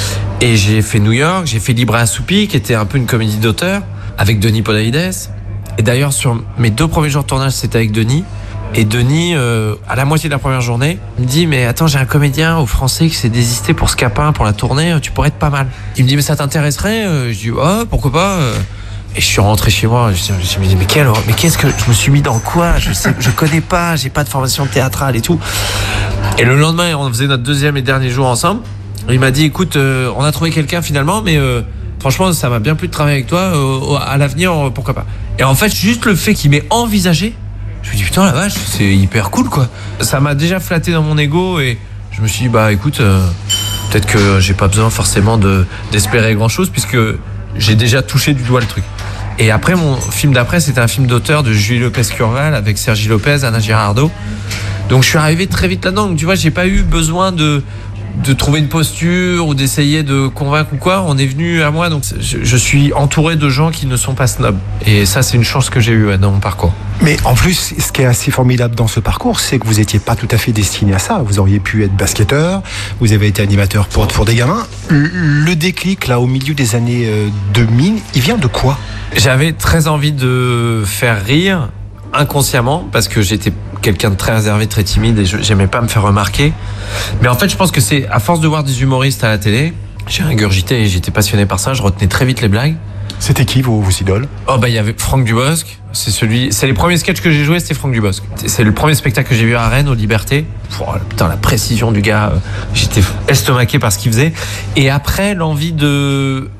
Et j'ai fait New York, j'ai fait Libre et Assoupi, qui était un peu une comédie d'auteur, avec Denis Podalides. Et d'ailleurs, sur mes 2 premiers jours de tournage, c'était avec Denis. Et Denis, à la moitié de la première journée, me dit, mais attends, j'ai un comédien au Français qui s'est désisté pour Scapin, pour la tournée, tu pourrais être pas mal. Il me dit, mais ça t'intéresserait? Je dis, pourquoi pas? Et je suis rentré chez moi, je me dis, mais qu'est-ce que je me suis mis dans quoi? Je connais pas, j'ai pas de formation théâtrale et tout. Et le lendemain, on faisait notre 2e et dernier jour ensemble. Il m'a dit, écoute, on a trouvé quelqu'un finalement, mais franchement, ça m'a bien plu de travailler avec toi. À l'avenir, pourquoi pas? Et en fait, juste le fait qu'il m'ait envisagé, je me dis, putain, la vache, c'est hyper cool, quoi. Ça m'a déjà flatté dans mon ego et je me suis dit, écoute, peut-être que j'ai pas besoin forcément d'espérer grand-chose puisque j'ai déjà touché du doigt le truc. Et après, mon film d'après, c'était un film d'auteur de Julie Lopez-Curval avec Sergi Lopez, Anna Girardot. Donc je suis arrivé très vite là-dedans. Donc tu vois, j'ai pas eu besoin de trouver une posture ou d'essayer de convaincre ou quoi. On est venu à moi, donc je suis entouré de gens qui ne sont pas snobs. Et ça, c'est une chance que j'ai eue dans mon parcours. Mais en plus, ce qui est assez formidable dans ce parcours, c'est que vous n'étiez pas tout à fait destiné à ça. Vous auriez pu être basketteur, vous avez été animateur pour des gamins. Le déclic, là, au milieu des années 2000, il vient de quoi? J'avais très envie de faire rire inconsciemment parce que j'étais quelqu'un de très réservé, très timide et j'aimais pas me faire remarquer. Mais en fait, je pense que c'est à force de voir des humoristes à la télé, j'ai ingurgité et j'étais passionné par ça, je retenais très vite les blagues. C'était qui vos idoles? Il y avait Franck Dubosc, c'est les premiers sketchs que j'ai joués, c'était Franck Dubosc. C'est le premier spectacle que j'ai vu à Rennes, aux Libertés. Putain, la précision du gars, j'étais estomaqué par ce qu'il faisait. Et après, l'envie de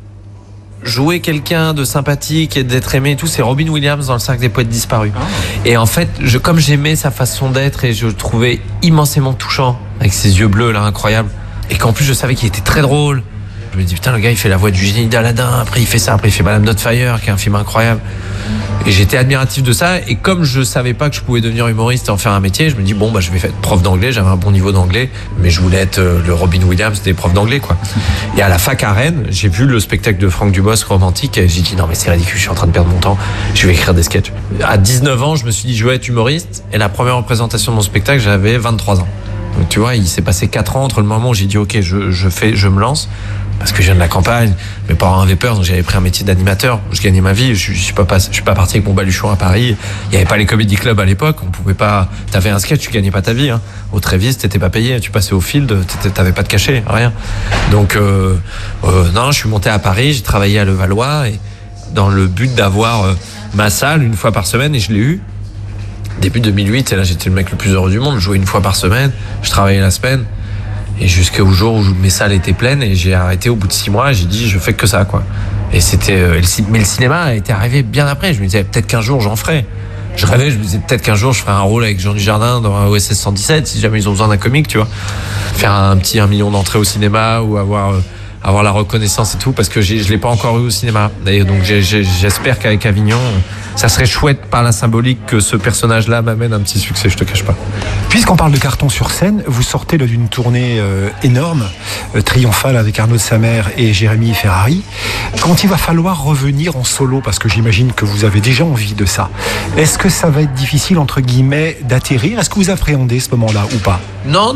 jouer quelqu'un de sympathique et d'être aimé et tout, c'est Robin Williams dans Le Cercle des Poètes Disparus. Et en fait, comme j'aimais sa façon d'être et je le trouvais immensément touchant avec ses yeux bleus là, incroyables, et qu'en plus je savais qu'il était très drôle, je me dis putain, le gars il fait la voix du génie d'Aladin, après il fait ça, après il fait Madame Notefire qui est un film incroyable. Et j'étais admiratif de ça, et comme je savais pas que je pouvais devenir humoriste et en faire un métier, je me dis je vais être prof d'anglais. J'avais un bon niveau d'anglais, mais je voulais être le Robin Williams des profs d'anglais, quoi. Et à la fac à Rennes, j'ai vu le spectacle de Franck Dubosc romantique et j'ai dit non mais c'est ridicule, je suis en train de perdre mon temps, je vais écrire des sketchs. À 19 ans, je me suis dit je vais être humoriste, et la première représentation de mon spectacle, j'avais 23 ans. Donc tu vois, il s'est passé 4 ans entre le moment où j'ai dit ok, je me lance. Parce que je viens de la campagne, mes parents avaient peur, donc j'avais pris un métier d'animateur. Je gagnais ma vie, je suis pas parti avec mon baluchon à Paris. Il y avait pas les comedy clubs à l'époque, on pouvait pas. T'avais un sketch, tu gagnais pas ta vie. Hein. Au Trévise, t'étais pas payé, tu passais au field, t'avais pas de cachet, rien. Donc non, je suis monté à Paris, j'ai travaillé à Levallois, et dans le but d'avoir ma salle une fois par semaine, et je l'ai eu. Début 2008, et là j'étais le mec le plus heureux du monde. Je jouais une fois par semaine, je travaillais la semaine. Et jusqu'au jour où mes salles étaient pleines, et j'ai arrêté au bout de 6 mois, j'ai dit je fais que ça, quoi. Et c'était mais le cinéma était arrivé bien après. Je me disais peut-être qu'un jour j'en ferai. Je rêvais, je me disais peut-être qu'un jour je ferai un rôle avec Jean Dujardin dans OSS 117 si jamais ils ont besoin d'un comique, tu vois. Faire un petit 1 million d'entrées au cinéma, ou avoir la reconnaissance et tout, parce que je l'ai pas encore eu au cinéma. D'ailleurs, donc j'espère qu'avec Avignon, ça serait chouette par la symbolique que ce personnage-là m'amène un petit succès, je te cache pas. Puisqu'on parle de carton sur scène, vous sortez d'une tournée énorme, triomphale, avec Arnaud de Samer et Jérémy Ferrari. Quand il va falloir revenir en solo, parce que j'imagine que vous avez déjà envie de ça, est-ce que ça va être difficile, entre guillemets, d'atterrir? Est-ce que vous appréhendez ce moment-là ou pas? Non,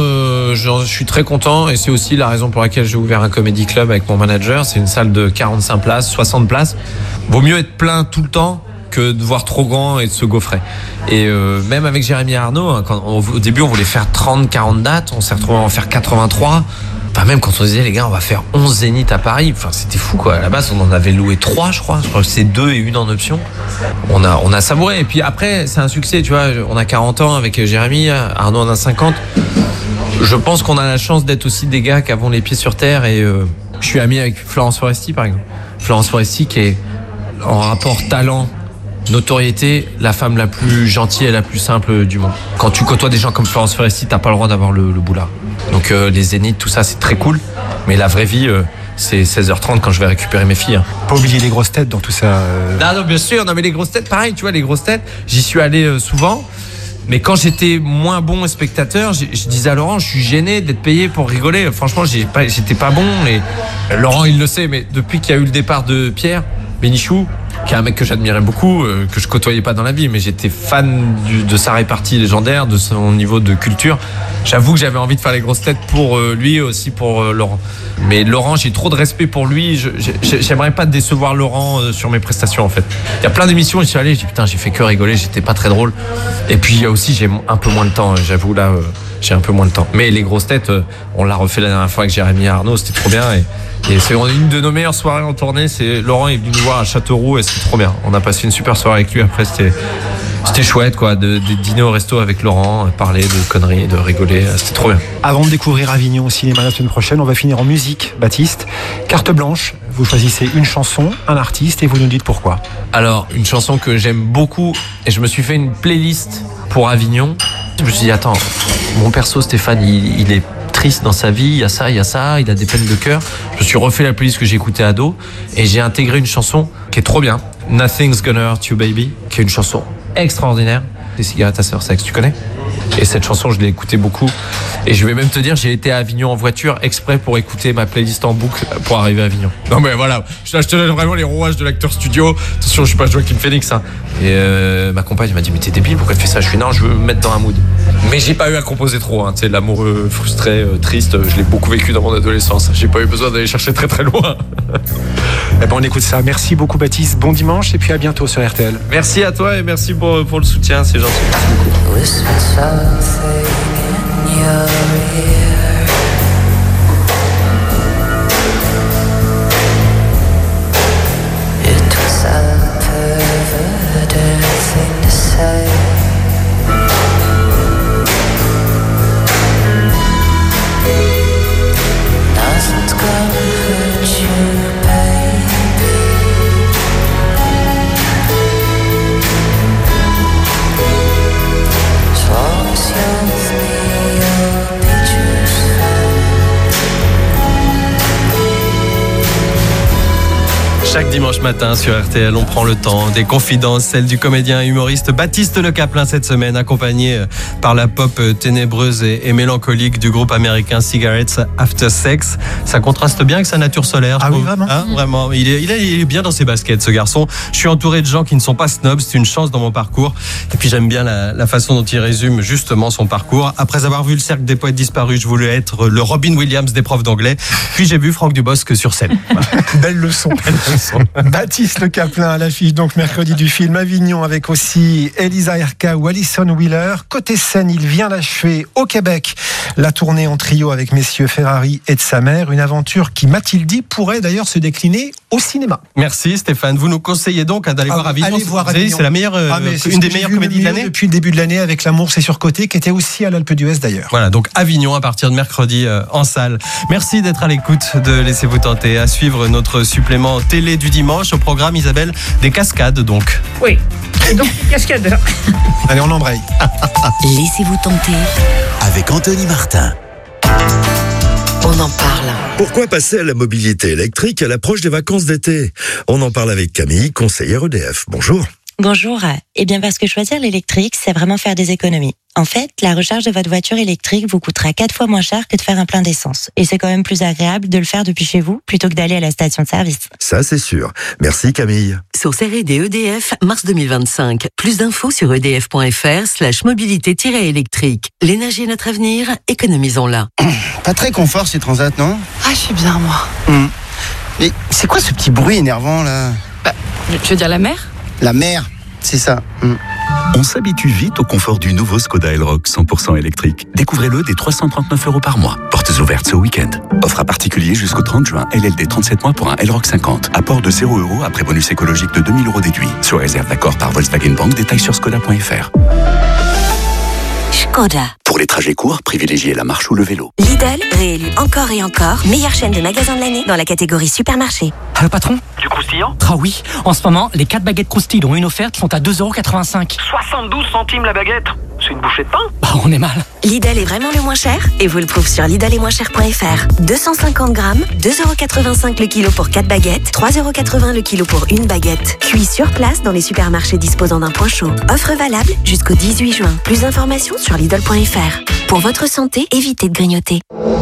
je suis très content, et c'est aussi la raison pour laquelle j'ai ouvert un comedy club avec mon manager. C'est une salle de 45 places, 60 places. Vaut mieux être plein tout le temps que de voir trop grand et de se gaufrer. Et même avec Jérémy et Arnaud, au début on voulait faire 30-40 dates, on s'est retrouvé à en faire 83. Enfin, même quand on disait, les gars, on va faire 11 zéniths à Paris, enfin, c'était fou, quoi. À la base, on en avait loué 3, je crois. Je crois que c'est 2 et 1 en option. On a savouré. Et puis après, c'est un succès, tu vois. On a 40 ans avec Jérémy, Arnaud en a 50. Je pense qu'on a la chance d'être aussi des gars qui avons les pieds sur terre. Et je suis ami avec Florence Foresti, par exemple. Florence Foresti, qui est en rapport talent, notoriété, la femme la plus gentille et la plus simple du monde. Quand tu côtoies des gens comme Florence Foresti, t'as pas le droit d'avoir le boulard. Donc les zéniths, tout ça, c'est très cool. Mais la vraie vie, c'est 16h30 quand je vais récupérer mes filles. Pas oublier les grosses têtes dans tout ça. Non, bien sûr. Non, mais les grosses têtes, pareil, tu vois, les grosses têtes, j'y suis allé souvent. Mais quand j'étais moins bon spectateur, je disais à Laurent, je suis gêné d'être payé pour rigoler. Franchement, j'étais pas bon. Et Laurent, il le sait, mais depuis qu'il y a eu le départ de Pierre Bénichou, qui est un mec que j'admirais beaucoup, que je côtoyais pas dans la vie, mais j'étais fan de sa répartie légendaire, de son niveau de culture. J'avoue que j'avais envie de faire les grosses têtes pour lui, aussi pour Laurent. Mais Laurent, j'ai trop de respect pour lui. J'aimerais pas décevoir Laurent sur mes prestations, en fait. Il y a plein d'émissions où je suis allé, je dis putain, j'ai fait que rigoler, j'étais pas très drôle. Et puis aussi, j'ai un peu moins de temps, j'avoue, là, j'ai un peu moins de temps. Mais les grosses têtes, on l'a refait la dernière fois avec Jérémy et Arnaud, c'était trop bien. Et c'est une de nos meilleures soirées en tournée. C'est Laurent est venu nous voir à Châteauroux et c'était trop bien. On a passé une super soirée avec lui. Après, c'était chouette, quoi, de dîner au resto avec Laurent, parler de conneries, de rigoler. C'était trop bien. Avant de découvrir Avignon au cinéma la semaine prochaine, on va finir en musique. Baptiste, carte blanche. Vous choisissez une chanson, un artiste et vous nous dites pourquoi. Alors, une chanson que j'aime beaucoup et je me suis fait une playlist pour Avignon. Je me suis dit, attends, mon perso Stéphane, il est triste dans sa vie, il y a ça, il a des peines de cœur. Je me suis refait la playlist que j'écoutais ado et j'ai intégré une chanson qui est trop bien, Nothing's Gonna Hurt You Baby, qui est une chanson extraordinaire. Des cigarettes à Sœur Sexe, tu connais? Et cette chanson, je l'ai écoutée beaucoup. Et je vais même te dire, j'ai été à Avignon en voiture exprès pour écouter ma playlist en boucle pour arriver à Avignon. Non mais voilà, je te donne vraiment les rouages de l'acteur studio. Attention, je suis pas Joaquin Phoenix. Hein. Et ma compagne m'a dit, mais t'es débile, pourquoi tu fais ça? Je suis non, je veux me mettre dans un mood. Mais j'ai pas eu à composer trop. Hein. Tu sais, l'amoureux frustré, triste, je l'ai beaucoup vécu dans mon adolescence. J'ai pas eu besoin d'aller chercher très très loin. Eh ben on écoute ça. Merci beaucoup Baptiste. Bon dimanche et puis à bientôt sur RTL. Merci à toi et merci pour le soutien. C'est gentil. Merci beaucoup. Chaque dimanche matin sur RTL, on prend le temps des confidences, celle du comédien et humoriste Baptiste Le Caplin cette semaine, accompagné par la pop ténébreuse et mélancolique du groupe américain Cigarettes After Sex. Ça contraste bien avec sa nature solaire. Ah oui, vraiment. Hein, vraiment. Il est bien dans ses baskets, ce garçon. Je suis entouré de gens qui ne sont pas snobs, c'est une chance dans mon parcours. Et puis j'aime bien la façon dont il résume justement son parcours. Après avoir vu le Cercle des Poètes Disparus, je voulais être le Robin Williams des profs d'anglais. Puis j'ai vu Franck Dubosc sur scène. Voilà. Belle leçon. Baptiste Le Caplin à l'affiche donc mercredi du film Avignon avec aussi Elisa Erka ou Alison Wheeler. Côté scène, il vient d'achever au Québec la tournée en trio avec messieurs Ferrari et de sa mère. Une aventure qui, m'a-t-il dit, pourrait d'ailleurs se décliner au cinéma. Merci Stéphane. Vous nous conseillez donc d'aller voir Avignon. Allez voir Avignon. C'est la meilleure, une des meilleures comédies de l'année. Depuis le début de l'année avec L'amour c'est surcoté qui était aussi à l'Alpe d'Huez d'ailleurs. Voilà, donc Avignon à partir de mercredi en salle. Merci d'être à l'écoute de Laissez-vous tenter. À suivre notre supplément télé du dimanche. Au programme, Isabelle, des cascades donc. Oui, et donc des cascadeurs. Allez, on embraye. Laissez-vous tenter avec Anthony Martin. On en parle. Pourquoi passer à la mobilité électrique à l'approche des vacances d'été? On en parle avec Camille, conseillère EDF. Bonjour. Bonjour. Eh bien, parce que choisir l'électrique, c'est vraiment faire des économies. En fait, la recharge de votre voiture électrique vous coûtera 4 fois moins cher que de faire un plein d'essence. Et c'est quand même plus agréable de le faire depuis chez vous plutôt que d'aller à la station de service. Ça, c'est sûr. Merci Camille. Source R&D EDF, mars 2025. Plus d'infos sur edf.fr/mobilité-électrique. L'énergie est notre avenir, économisons-la. Pas très confort ces transats, non? Ah, je suis bien, moi. Mais c'est quoi ce petit bruit énervant, là? Tu veux dire la mer? La mer, c'est ça. On s'habitue vite au confort du nouveau Skoda Elroq 100% électrique. Découvrez-le dès 339 € par mois. Portes ouvertes ce week-end. Offre à particulier jusqu'au 30 juin. LLD 37 mois pour un Elroq 50. Apport de 0 € après bonus écologique de 2000 € déduit. Sur réserve d'accord par Volkswagen Bank. Détails sur skoda.fr. Skoda. Pour les trajets courts, privilégiez la marche ou le vélo. Lidl, réélu encore et encore, meilleure chaîne de magasins de l'année dans la catégorie supermarché. Allô patron? Du croustillant? Ah oui, en ce moment, les 4 baguettes croustilles dont une offerte sont à 2,85 €. 72 centimes la baguette. C'est une bouchée de pain? Bah on est mal. Lidl est vraiment le moins cher et vous le trouvez sur lidl-et-moins-cher.fr. 250 grammes, 2,85 € le kilo pour 4 baguettes, 3,80 € le kilo pour une baguette. Cuit sur place dans les supermarchés disposant d'un point chaud. Offre valable jusqu'au 18 juin. Plus d'informations sur lidl.fr. Pour votre santé, évitez de grignoter.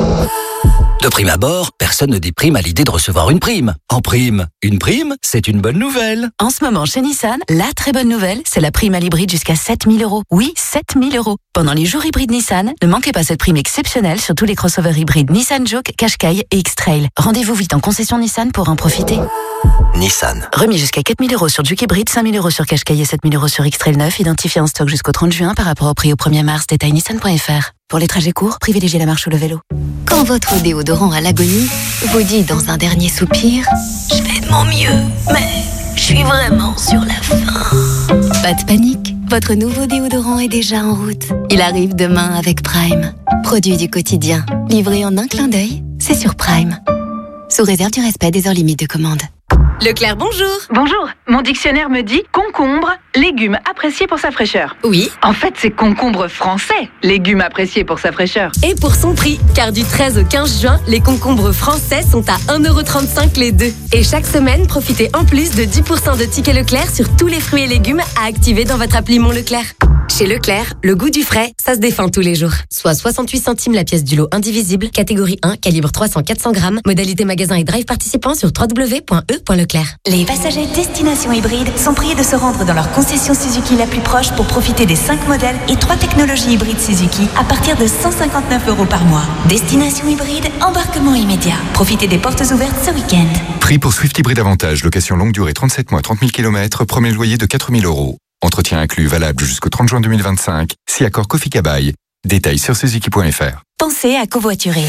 De prime abord, personne ne déprime à l'idée de recevoir une prime. En prime, une prime, c'est une bonne nouvelle. En ce moment, chez Nissan, la très bonne nouvelle, c'est la prime à l'hybride jusqu'à 7 000 €. Oui, 7 000 €. Pendant les jours hybrides Nissan, ne manquez pas cette prime exceptionnelle sur tous les crossovers hybrides Nissan Juke, Qashqai et X-Trail. Rendez-vous vite en concession Nissan pour en profiter. Nissan. Remis jusqu'à 4 000 € sur Juke hybride, 5 000 € sur Qashqai et 7 000 € sur X-Trail 9, identifié en stock jusqu'au 30 juin par rapport au prix au 1er mars. Détail nissan.fr. Pour les trajets courts, privilégiez la marche ou le vélo. Quand votre déodorant à l'agonie vous dit dans un dernier soupir « Je fais de mon mieux, mais je suis vraiment sur la fin ». Pas de panique, votre nouveau déodorant est déjà en route. Il arrive demain avec Prime. Produit du quotidien, livré en un clin d'œil, c'est sur Prime. Sous réserve du respect des heures limites de commande. Leclerc, bonjour. Bonjour. Mon dictionnaire me dit concombre, légume apprécié pour sa fraîcheur. Oui. En fait, c'est concombre français, légume apprécié pour sa fraîcheur. Et pour son prix, car du 13 au 15 juin, les concombres français sont à 1,35 € les deux. Et chaque semaine, profitez en plus de 10% de tickets Leclerc sur tous les fruits et légumes à activer dans votre appli Mon Leclerc. Chez Leclerc, le goût du frais, ça se défend tous les jours. Soit 68 centimes la pièce du lot indivisible, catégorie 1, calibre 300-400 grammes, modalité magasin et drive participant sur www.e.leclerc. Les passagers destination hybride sont priés de se rendre dans leur concession Suzuki la plus proche pour profiter des 5 modèles et 3 technologies hybrides Suzuki à partir de 159 € par mois. Destination hybride, embarquement immédiat. Profitez des portes ouvertes ce week-end. Prix pour Swift Hybride Avantage, location longue durée 37 mois, 30 000 km, premier loyer de 4 000 €. Entretien inclus, valable jusqu'au 30 juin 2025. Si accord Kofi Kabaï. Détails sur suzuki.fr. Pensez à covoiturer.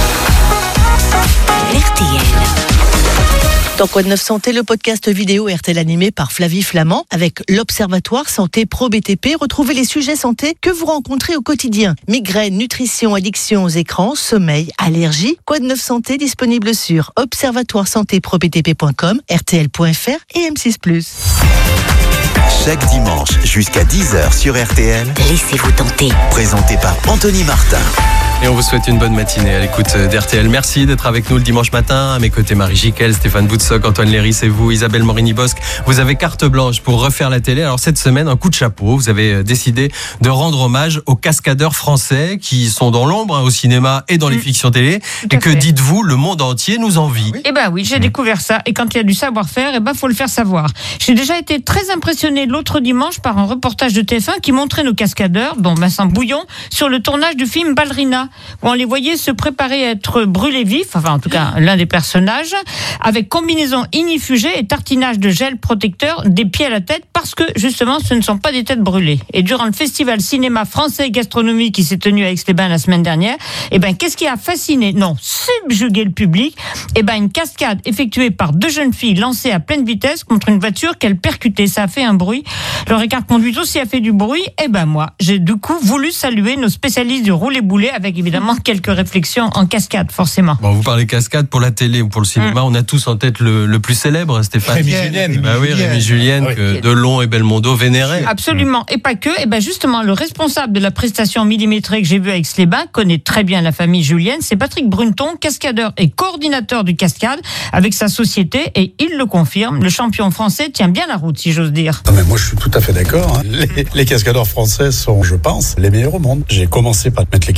RTL. Dans Quoi de Neuf Santé, le podcast vidéo RTL animé par Flavie Flamand avec l'Observatoire Santé Pro BTP. Retrouvez les sujets santé que vous rencontrez au quotidien. Migraine, nutrition, addiction aux écrans, sommeil, allergie. Quoi de Neuf Santé disponible sur observatoiresantéprobtp.com, rtl.fr et M6+. Chaque dimanche jusqu'à 10h sur RTL. Laissez-vous tenter. Présenté par Anthony Martin. Et on vous souhaite une bonne matinée à l'écoute d'RTL. Merci d'être avec nous le dimanche matin. À mes côtés, Marie Jiquel, Stéphane Boutsock, Antoine Léris et vous, Isabelle Morini-Bosque. Vous avez carte blanche pour refaire la télé. Alors cette semaine, un coup de chapeau. Vous avez décidé de rendre hommage aux cascadeurs français qui sont dans l'ombre au cinéma et dans les fictions télé. Et que dites-vous, le monde entier nous envie. Eh ben oui, j'ai découvert ça. Et quand il y a du savoir-faire, eh ben faut le faire savoir. J'ai déjà été très impressionné l'autre dimanche par un reportage de TF1 qui montrait nos cascadeurs, dont Vincent Bouillon, sur le tournage du film Ballerina, où on les voyait se préparer à être brûlés vifs, enfin en tout cas l'un des personnages, avec combinaison ignifugée et tartinage de gel protecteur des pieds à la tête, parce que justement ce ne sont pas des têtes brûlées. Et durant le festival cinéma français et gastronomie qui s'est tenu à Aix-les-Bains la semaine dernière, eh ben qu'est-ce qui a fasciné, non, subjugué le public? Eh ben une cascade effectuée par 2 jeunes filles lancées à pleine vitesse contre une voiture qu'elles percutaient. Ça a fait un bruit. Leur écart conduite aussi a fait du bruit. Eh ben moi, j'ai du coup voulu saluer nos spécialistes du roulé-boulet avec évidemment quelques réflexions en cascade, forcément. Bon, vous parlez cascade pour la télé ou pour le cinéma, on a tous en tête le plus célèbre, Stéphane. Rémi Julienne. Bah oui, Rémi Julienne, que Delon et Belmondo vénéraient. Absolument, et pas que. Et ben justement, le responsable de la prestation millimétrée que j'ai vue à Aix-les-Bains connaît très bien la famille Julienne. C'est Patrick Brunton, cascadeur et coordinateur du cascade avec sa société, et il le confirme, le champion français tient bien la route, si j'ose dire. Non mais moi je suis tout à fait d'accord. Les cascadeurs français sont, je pense, les meilleurs au monde. J'ai commencé par mettre les camions en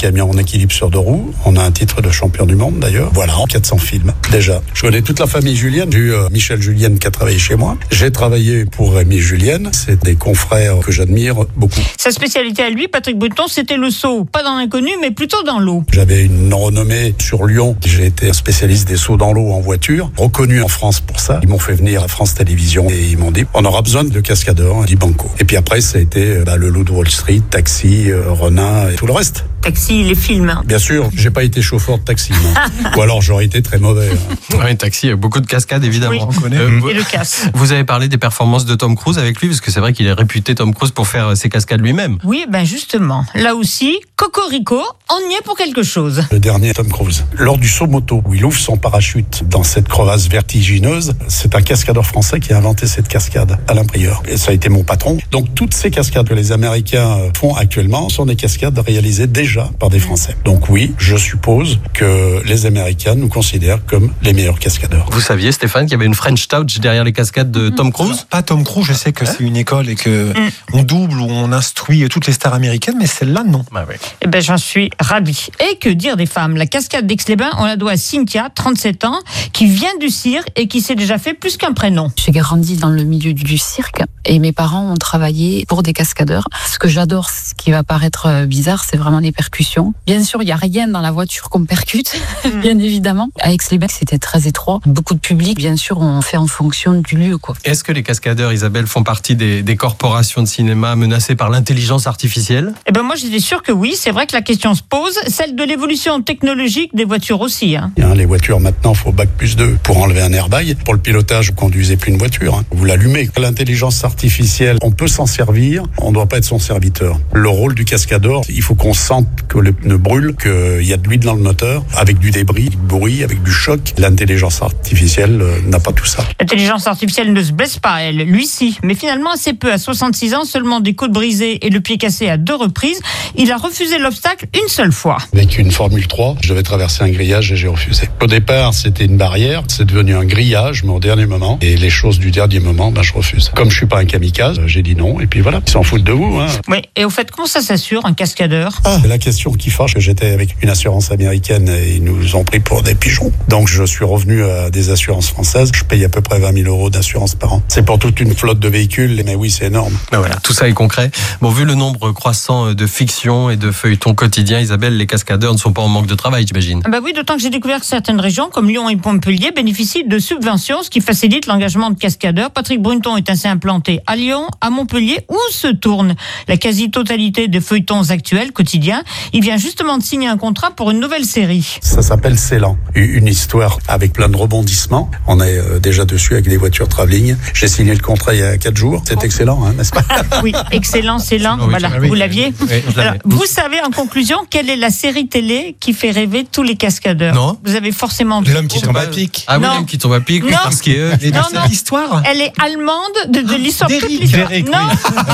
équilibre sur 2 roues. On a un titre de champion du monde d'ailleurs. Voilà, en 400 films déjà. Je connais toute la famille Julienne. J'ai eu Michel Julienne qui a travaillé chez moi. J'ai travaillé pour Rémi Julienne. C'est des confrères que j'admire beaucoup. Sa spécialité à lui, Patrick Bruton, c'était le saut. Pas dans l'inconnu, mais plutôt dans l'eau. J'avais une renommée sur Lyon. J'ai été un spécialiste des sauts dans l'eau en voiture, reconnu en France pour ça. Ils m'ont fait venir à France Télévisions et ils m'ont dit on aura besoin de cascadeurs, dit Banco. Et puis après, ça a été le Loup de Wall Street, Taxi, Ronin et tout le reste. Taxi, les films. Bien sûr, j'ai pas été chauffeur de taxi. Ou alors j'aurais été très mauvais. Oui, Taxi, beaucoup de cascades évidemment. Oui. Et le casse. Vous avez parlé des performances de Tom Cruise avec lui, parce que c'est vrai qu'il est réputé, Tom Cruise, pour faire ses cascades lui-même. Oui, ben justement. Là aussi, Cocorico, on y est pour quelque chose. Le dernier, Tom Cruise. Lors du saut moto, où il ouvre son parachute dans cette crevasse vertigineuse, c'est un cascadeur français qui a inventé cette cascade, Alain Prieur. Et ça a été mon patron. Donc toutes ces cascades que les Américains font actuellement sont des cascades réalisées déjà par des Français. Donc oui, je suppose que les Américains nous considèrent comme les meilleurs cascadeurs. Vous saviez, Stéphane, qu'il y avait une French Touch derrière les cascades de Tom Cruise ? Pas Tom Cruise, je sais que c'est une école et que on double ou on instruit toutes les stars américaines, mais celle-là, non. Bah oui. Eh ben, j'en suis ravi. Et que dire des femmes ? La cascade d'Aix-les-Bains, on la doit à Cynthia, 37 ans, qui vient du cirque et qui s'est déjà fait plus qu'un prénom. J'ai grandi dans le milieu du cirque et mes parents ont travaillé pour des cascadeurs. Ce que j'adore, ce qui va paraître bizarre, c'est vraiment les percussions. Bien sûr, il n'y a rien dans la voiture qu'on percute, bien évidemment. À Aix-les-Bains, c'était très étroit. Beaucoup de public, bien sûr, on fait en fonction du lieu, quoi. Est-ce que les cascadeurs, Isabelle, font partie des corporations de cinéma menacées par l'intelligence artificielle ? Eh ben moi, j'étais sûre que oui. C'est vrai que la question se pose, celle de l'évolution technologique des voitures aussi. Les voitures, maintenant, il faut Bac+2 pour enlever un airbag. Pour le pilotage, vous conduisez plus une voiture. Vous l'allumez. L'intelligence artificielle, on peut s'en servir, on ne doit pas être son serviteur. Le rôle du cascadeur, il faut qu'on sente que le pneu brûle, qu'il y a de l'huile dans le moteur, avec du débris, du bruit, avec du choc. L'intelligence artificielle n'a pas tout ça. L'intelligence artificielle ne se blesse pas, elle. Lui, si. Mais finalement, assez peu. À 66 ans, seulement des côtes brisées et le pied cassé à 2 reprises. Il a refusé l'obstacle une seule fois. Avec une Formule 3, je devais traverser un grillage et j'ai refusé. Au départ, c'était une barrière. C'est devenu un grillage, mais au dernier moment. Et les choses du dernier moment, je refuse. Comme je suis pas un kamikaze, j'ai dit non. Et puis voilà, ils s'en foutent de vous. Oui, et au fait, comment ça s'assure, un cascadeur ? C'est la question qui fâche. J'étais avec une assurance américaine et ils nous ont pris pour des pigeons. Donc je suis revenu à des assurances françaises. Je paye à peu près 20 000 € d'assurance par an. C'est pour toute une flotte de véhicules, mais oui, c'est énorme. Voilà, tout ça est concret. Bon, vu le nombre croissant de fictions et de feuilletons quotidiens, Isabelle, les cascadeurs ne sont pas en manque de travail, j'imagine. Bah oui, d'autant que j'ai découvert que certaines régions, comme Lyon et Montpellier, bénéficient de subventions, ce qui facilite l'engagement de cascadeurs. Patrick Bruton est ainsi implanté à Lyon, à Montpellier, où se tourne la quasi-totalité des feuilletons actuels, quotidiens. Il vient justement de signer un contrat pour une nouvelle série. Ça s'appelle Ceylan. Une histoire avec plein de rebondissements. On est déjà dessus avec des voitures travelling. J'ai signé le contrat il y a 4 jours. C'est excellent, n'est-ce pas ? Oui, excellent, Ceylan. Oui, voilà, oui, vous l'aviez. Oui, alors, vous savez, en conclusion, quelle est la série télé qui fait rêver tous les cascadeurs ? Non. Vous avez forcément vu. L'homme qui tombe à pic. Ah oui, Non. l'homme qui tombe à pic, oui, Non. parce que Non. L'histoire. Elle est allemande de l'histoire. Toute l'histoire. Derrick, Non.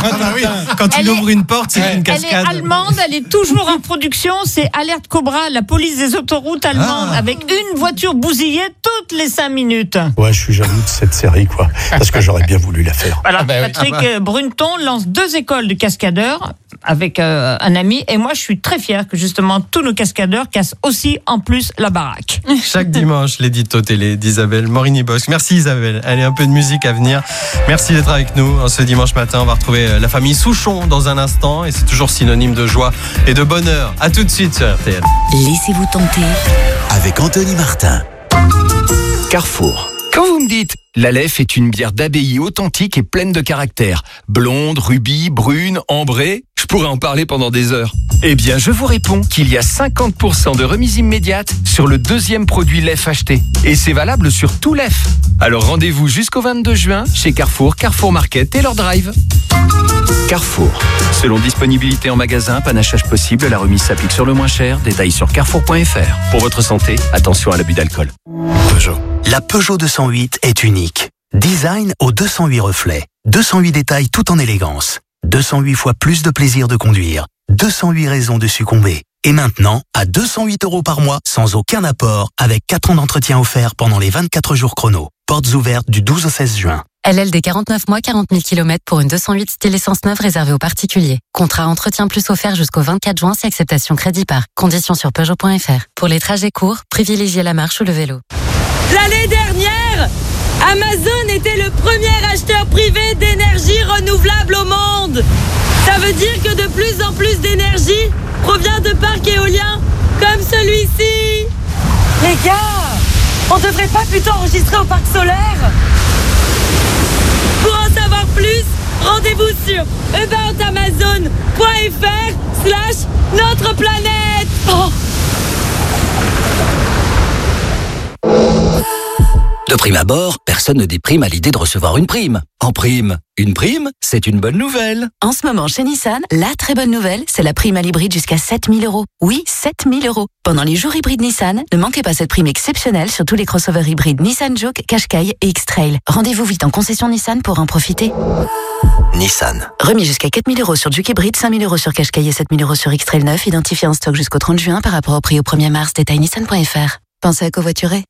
quand il Elle ouvre une porte, c'est une Elle est cascade. allemande, elle est toujours en production. C'est Alerte Cobra, la police des autoroutes allemandes, avec une voiture bousillée toutes les 5 minutes. Ouais, je suis jaloux de cette série, quoi. Parce que j'aurais bien voulu la faire. Voilà, Patrick Bruton lance 2 écoles de cascadeurs avec un ami. Et moi, je suis très fier que justement tous nos cascadeurs cassent aussi en plus la baraque. Chaque dimanche, l'édito télé d'Isabelle Morini-Bosc. Merci Isabelle. Allez, un peu de musique à venir. Merci d'être avec nous. Ce dimanche matin, on va retrouver la famille Souchon dans un instant. Et c'est toujours synonyme de joie et de bonheur. À tout de suite sur RTL. Laissez-vous tenter avec Anthony Martin. Carrefour. Quand vous me dites l'Aleph est une bière d'abbaye authentique et pleine de caractère, blonde, rubis, brune, ambrée, je pourrais en parler pendant des heures. Eh bien, je vous réponds qu'il y a 50% de remise immédiate sur le 2e produit Lef acheté. Et c'est valable sur tout Lef. Alors rendez-vous jusqu'au 22 juin chez Carrefour, Carrefour Market et leur drive. Carrefour. Selon disponibilité en magasin, panachage possible, la remise s'applique sur le moins cher. Détails sur carrefour.fr. Pour votre santé, attention à l'abus d'alcool. Peugeot. La Peugeot 208 est unique. Design aux 208 reflets. 208 détails tout en élégance. 208 fois plus de plaisir de conduire. 208 raisons de succomber. Et maintenant, à 208 € par mois, sans aucun apport, avec 4 ans d'entretien offert pendant les 24 jours chrono. Portes ouvertes du 12 au 16 juin. LLD 49 mois, 40 000 km pour une 208 style essence neuve réservée aux particuliers. Contrat entretien plus offert jusqu'au 24 juin si acceptation crédit par. Conditions sur Peugeot.fr. Pour les trajets courts, privilégiez la marche ou le vélo. L'année dernière, Amazon était le premier acheteur privé d'énergie renouvelable au monde. Ça veut dire que de plus en plus d'énergie provient de parcs éoliens comme celui-ci. Les gars, on devrait pas plutôt enregistrer au parc solaire? Pour en savoir plus, rendez-vous sur aboutamazon.fr/notre planète. De prime abord, personne ne déprime à l'idée de recevoir une prime. En prime, une prime, c'est une bonne nouvelle. En ce moment, chez Nissan, la très bonne nouvelle, c'est la prime à l'hybride jusqu'à 7 000 €. Oui, 7 000 €. Pendant les jours hybrides Nissan, ne manquez pas cette prime exceptionnelle sur tous les crossovers hybrides Nissan Juke, Qashqai et X-Trail. Rendez-vous vite en concession Nissan pour en profiter. Nissan. Remis jusqu'à 4 000 € sur Juke hybride, 5 000 € sur Qashqai et 7 000 € sur X-Trail 9, identifié en stock jusqu'au 30 juin par rapport au prix au 1er mars. Détail nissan.fr. Pensez à covoiturer.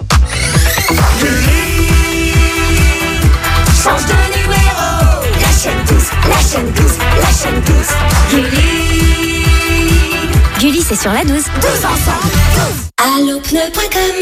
Change de numéro. La chaîne tous, la chaîne tous, la chaîne tous. Gulli, c'est sur la 12. 12 ensemble. Allopneu.com.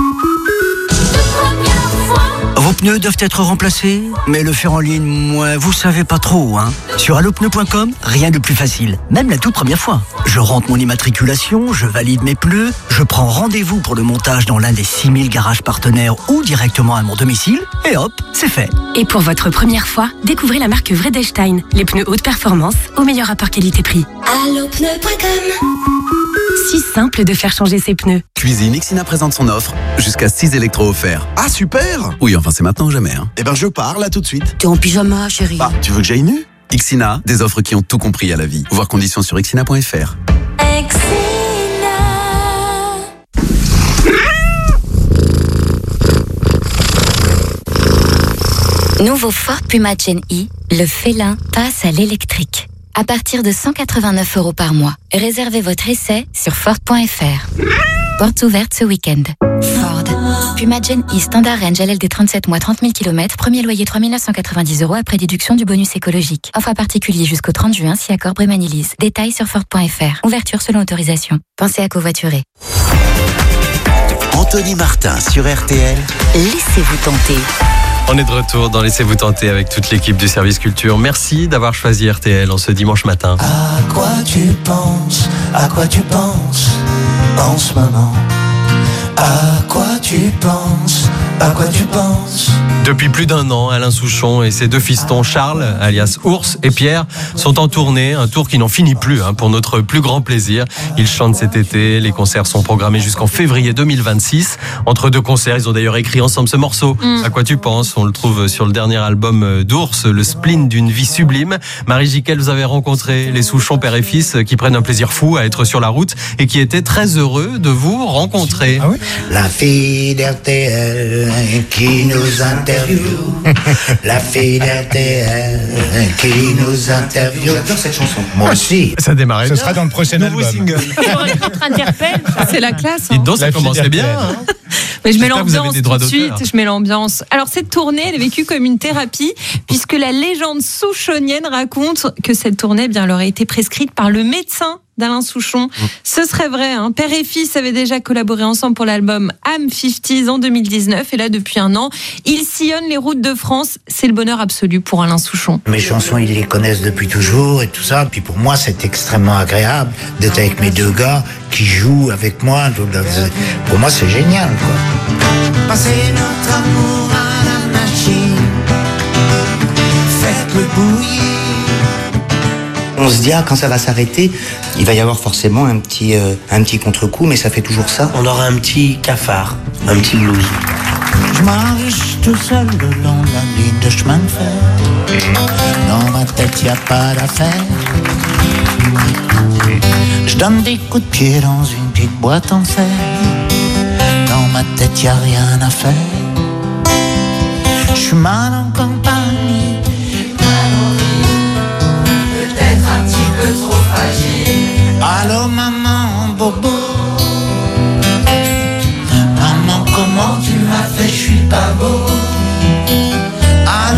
Vos pneus doivent être remplacés, mais le faire en ligne, moi, vous savez pas trop, hein. Sur allopneu.com, rien de plus facile, même la toute première fois. Je rentre mon immatriculation, je valide mes pneus, je prends rendez-vous pour le montage dans l'un des 6000 garages partenaires ou directement à mon domicile, et hop, c'est fait. Et pour votre première fois, découvrez la marque Vredestein, les pneus haute performance au meilleur rapport qualité-prix. Allopneu.com. Si simple de faire changer ses pneus. Cuisine, Ixina présente son offre. Jusqu'à 6 électros offerts. Ah, super! Oui, enfin, c'est maintenant ou jamais. Hein. Eh ben, je pars là tout de suite. T'es en pyjama, chérie. Bah, tu veux que j'aille nu? Ixina, des offres qui ont tout compris à la vie. Voir conditions sur ixina.fr. Nouveau Ford Puma Gen E, le félin passe à l'électrique. À partir de 189 € par mois. Réservez votre essai sur Ford.fr. Portes ouvertes ce week-end. Ford. Puma Gen E Standard Range LLD 37 mois 30 000 km. Premier loyer 3 990 € après déduction du bonus écologique. Offre à particulier jusqu'au 30 juin si accord Brémanilise. Détails sur Ford.fr. Ouverture selon autorisation. Pensez à covoiturer. Anthony Martin sur RTL. Laissez-vous tenter. On est de retour dans Laissez-vous tenter avec toute l'équipe du service culture. Merci d'avoir choisi RTL en ce dimanche matin. À quoi tu penses en ce moment? À quoi tu penses? Depuis plus d'1 an, Alain Souchon et ses 2 fistons, Charles, alias Ours, et Pierre, sont en tournée. Un tour qui n'en finit plus, pour notre plus grand plaisir. Ils chantent cet été. Les concerts sont programmés jusqu'en février 2026. Entre 2 concerts, ils ont d'ailleurs écrit ensemble ce morceau. À quoi tu penses? On le trouve sur le dernier album d'Ours, Le spleen d'une vie sublime. Marie Jiquel, vous avez rencontré les Souchon, père et fils, qui prennent un plaisir fou à être sur la route et qui étaient très heureux de vous rencontrer. Ah oui? La fille d'RTL qui nous interviewe. La fille d'RTL qui nous interviewe. J'adore cette chanson. Moi aussi. Ça démarrait Ce bien. sera dans le prochain album. Single. C'est la classe. Et donc ça commençait bien. Mais je mets J'espère que vous avez l'ambiance des tout droits de d'auteur. suite. Je mets l'ambiance. Alors cette tournée, elle est vécue comme une thérapie, puisque la légende souchonienne raconte que cette tournée, bien, elle aurait été prescrite par le médecin d'Alain Souchon. Ce serait vrai, hein. Père et fils avaient déjà collaboré ensemble pour l'album Am 50s en 2019, et là depuis 1 an, ils sillonnent les routes de France. C'est le bonheur absolu pour Alain Souchon. Mes chansons, ils les connaissent depuis toujours et tout ça. Puis pour moi, c'est extrêmement agréable d'être avec mes 2 gars qui jouent avec moi. Pour moi, c'est génial, quoi. Passez notre amour à la machine. Faites-le bouillir. On se dit, quand ça va s'arrêter, il va y avoir forcément un petit contre-coup, mais ça fait toujours ça. On aura un petit cafard, un petit blues. Je marche tout seul le long de la ligne de chemin de fer. Dans ma tête, y a pas d'affaire. Je donne des coups de pied dans une petite boîte en fer. Dans ma tête, y a rien à faire. Je suis mal en compagnie. Peut-être un petit peu trop fragile. Allô maman, bobo. Maman, comment tu m'as fait, je suis pas beau.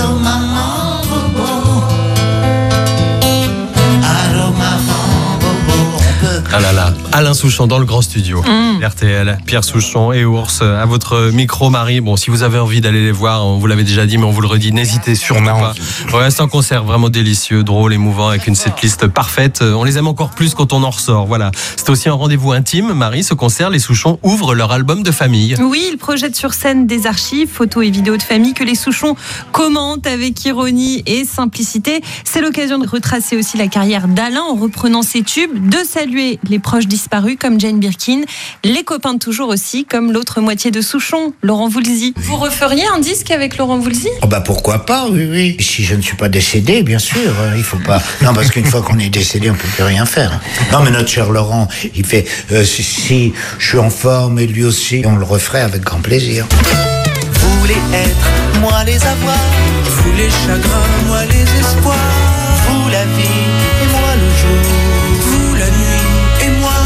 Alain Souchon dans le grand studio. RTL, Pierre Souchon et Ours à votre micro, Marie. Bon, si vous avez envie d'aller les voir, on vous l'avait déjà dit, mais on vous le redit, n'hésitez surtout pas. Ouais, c'est un concert vraiment délicieux, drôle, émouvant, avec une setlist parfaite. On les aime encore plus quand on en ressort. Voilà. C'est aussi un rendez-vous intime, Marie. Ce concert, les Souchons ouvrent leur album de famille. Oui, ils projettent sur scène des archives, photos et vidéos de famille que les Souchons commentent avec ironie et simplicité. C'est l'occasion de retracer aussi la carrière d'Alain en reprenant ses tubes, de saluer les proches disparus comme Jane Birkin, les copains de toujours aussi comme l'autre moitié de Souchon, Laurent Voulzy. Vous referiez un disque avec Laurent Voulzy ? Oh bah pourquoi pas, oui. Si je ne suis pas décédé, bien sûr, il faut pas. Non, parce qu'une fois qu'on est décédé, on peut plus rien faire. Non, mais notre cher Laurent, il fait si je suis en forme et lui aussi, on le referait avec grand plaisir. Vous voulez être, moi les avoir. Vous les chagrins, moi les espoirs. Vous la vie et moi le jour. Vous la nuit et moi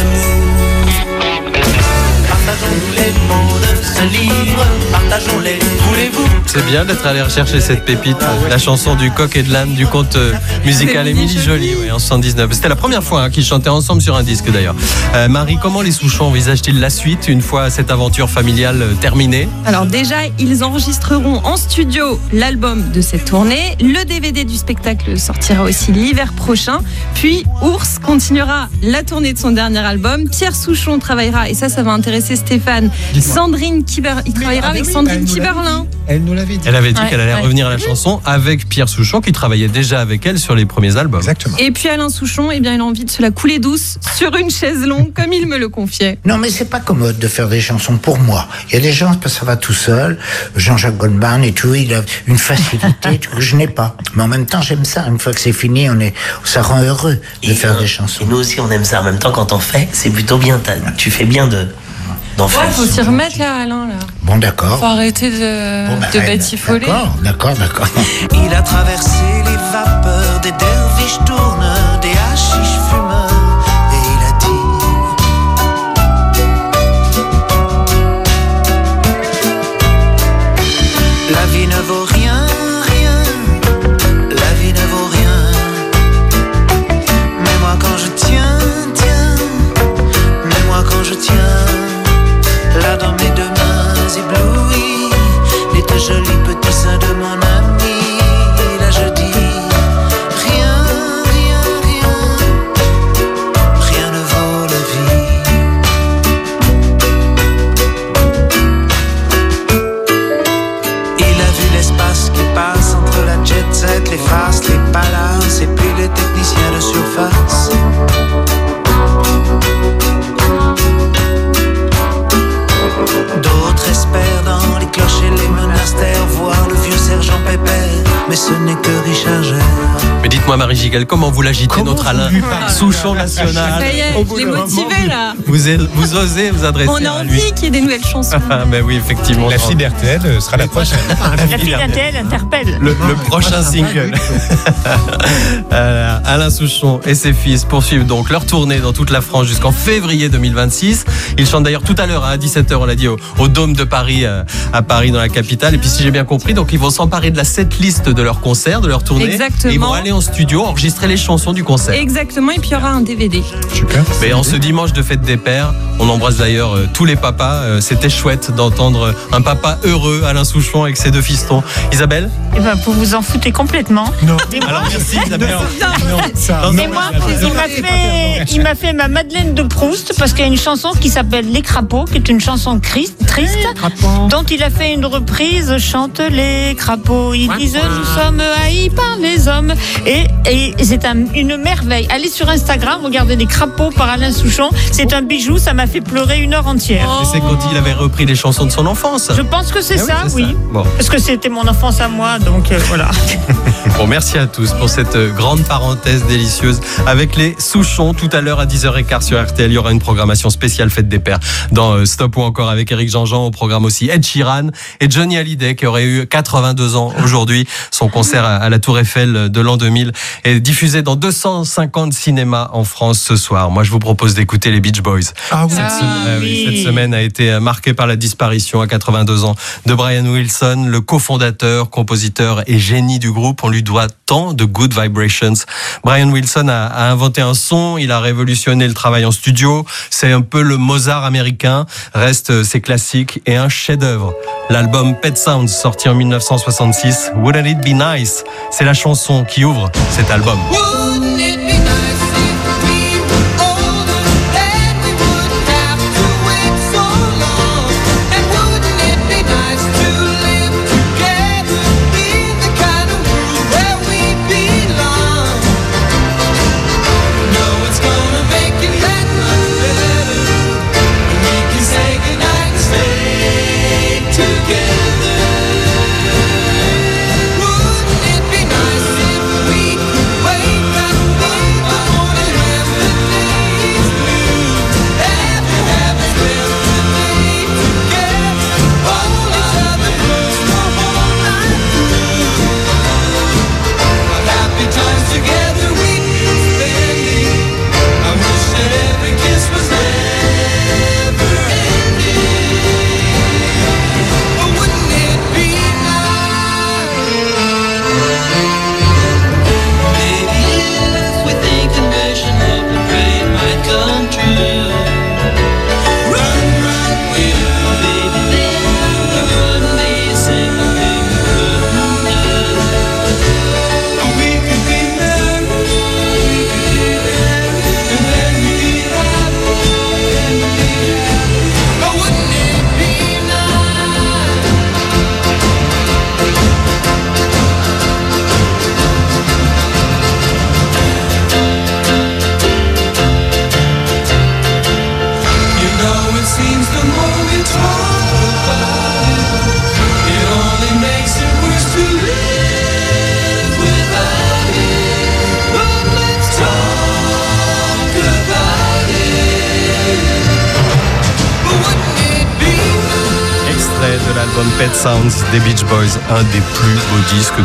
l'amour. Partageons-nous les mots de ce livre. Partageons-les, voulez-vous? C'est bien d'être allé rechercher cette pépite, la chanson du coq et de l'âne du conte musical Émilie Joly, oui, en 79. C'était la première fois qu'ils chantaient ensemble sur un disque d'ailleurs. Marie, comment les Souchons envisagent-ils la suite une fois cette aventure familiale terminée ? Alors déjà, ils enregistreront en studio l'album de cette tournée. Le DVD du spectacle sortira aussi l'hiver prochain. Puis Ours continuera la tournée de son dernier album. Pierre Souchon travaillera, et ça va intéresser Stéphane, Sandrine il travaillera avec Sandrine Kiberlin. Elle nous l'avait dit. Elle avait dit qu'elle allait revenir à la chanson avec Pierre Souchon qui travaillait déjà avec elle sur les premiers albums. Exactement. Et puis Alain Souchon, il a envie de se la couler douce sur une chaise longue, comme il me le confiait. Non, mais c'est pas commode de faire des chansons pour moi. Il y a des gens, ça va tout seul. Jean-Jacques Goldman et tout, il a une facilité que je n'ai pas. Mais en même temps, j'aime ça. Une fois que c'est fini, ça rend heureux de faire des chansons. Et nous aussi, on aime ça. En même temps, quand on fait, c'est plutôt bien. Tu fais bien d'en faire. Ouais, faut s'y remettre là, Alain. Là. Bon, d'accord. Faut arrêter de batifoler. D'accord. Il a traversé les vapeurs des derviches tourneurs, des hachiches fumeurs, et il a dit: la vie ne vaut rien, la vie ne vaut rien. Mais moi quand je tiens, mais moi quand je tiens, là dans mes deux mains éblouies, les deux jolis petits seins de mon ami, là je dis rien ne vaut la vie. Il a vu l'espace qui passe entre la jet set, les faces, les palaces et puis les techniciens de surface. D'autres espèrent dans les cloches et les monastères voir le vieux sergent Pépère, mais ce n'est que Richard Gere. Mais dites-moi, Marie Giguel, comment vous l'agitez, notre Alain Souchon national? Ça y est, je l'ai motivé là. Vous osez vous adresser On a à lui. envie qu'il y ait des nouvelles chansons. Ben oui, effectivement. La fille d'RTL sera la prochaine. La fille d'RTL interpelle. Le prochain single. Alain Souchon et ses fils poursuivent donc leur tournée dans toute la France jusqu'en février 2026. Ils chantent d'ailleurs tout à l'heure à 17h, on l'a dit, au Dôme de Paris, à Paris dans la capitale. Et puis si j'ai bien compris, donc ils vont s'emparer de la setlist de leur concert, de leur tournée. Exactement. Et ils vont aller en studio enregistrer les chansons du concert. Exactement, et puis il y aura un DVD. Super. Mais en ce dimanche de fête des pères, on embrasse d'ailleurs tous les papas. C'était chouette d'entendre un papa heureux, Alain Souchon, avec ses deux fistons. Isabelle ? Eh ben, vous vous en foutez complètement. Non. Alors merci Isabelle. Et moi, il m'a fait ma Madeleine de Proust parce qu'il y a une chanson qui s'appelle Les Crapauds, qui est une chanson triste, dont il a fait une reprise. Chante les crapauds, ils disent nous sommes haïs par les hommes. Et c'est une merveille. Allez sur Instagram, regardez Les Crapauds par Alain Souchon. C'est un bijou, ça m'a fait pleurer une heure entière. Et c'est quand il avait repris les chansons de son enfance. Je pense que c'est ça, oui. Ça. Bon. Parce que c'était mon enfance à moi, donc voilà. Bon, merci à tous pour cette grande parenthèse délicieuse avec les Souchons. Tout à l'heure à 10h15 sur RTL, il y aura une programmation spéciale Fête des Pères dans Stop ou encore avec Éric Jean-Jean. Au programme aussi Ed Sheeran et Johnny Hallyday qui aurait eu 82 ans aujourd'hui. Son concert à la Tour Eiffel de l'an 2000 est diffusé dans 250 cinémas en France ce soir. Moi, je vous propose d'écouter les Beach Boys. Ah oui. Cette semaine a été marquée par la disparition à 82 ans de Brian Wilson, le cofondateur, compositeur et génie du groupe. On lui doit tant de Good Vibrations. Brian Wilson a inventé un son, il a révolutionné le travail en studio. C'est un peu le Mozart américain. Restent ses classiques et un chef-d'œuvre. L'album Pet Sounds, sorti en 1966, Wouldn't It Be Nice? C'est la chanson qui ouvre cet album. De l'album Pet Sounds des Beach Boys, un des plus beaux disques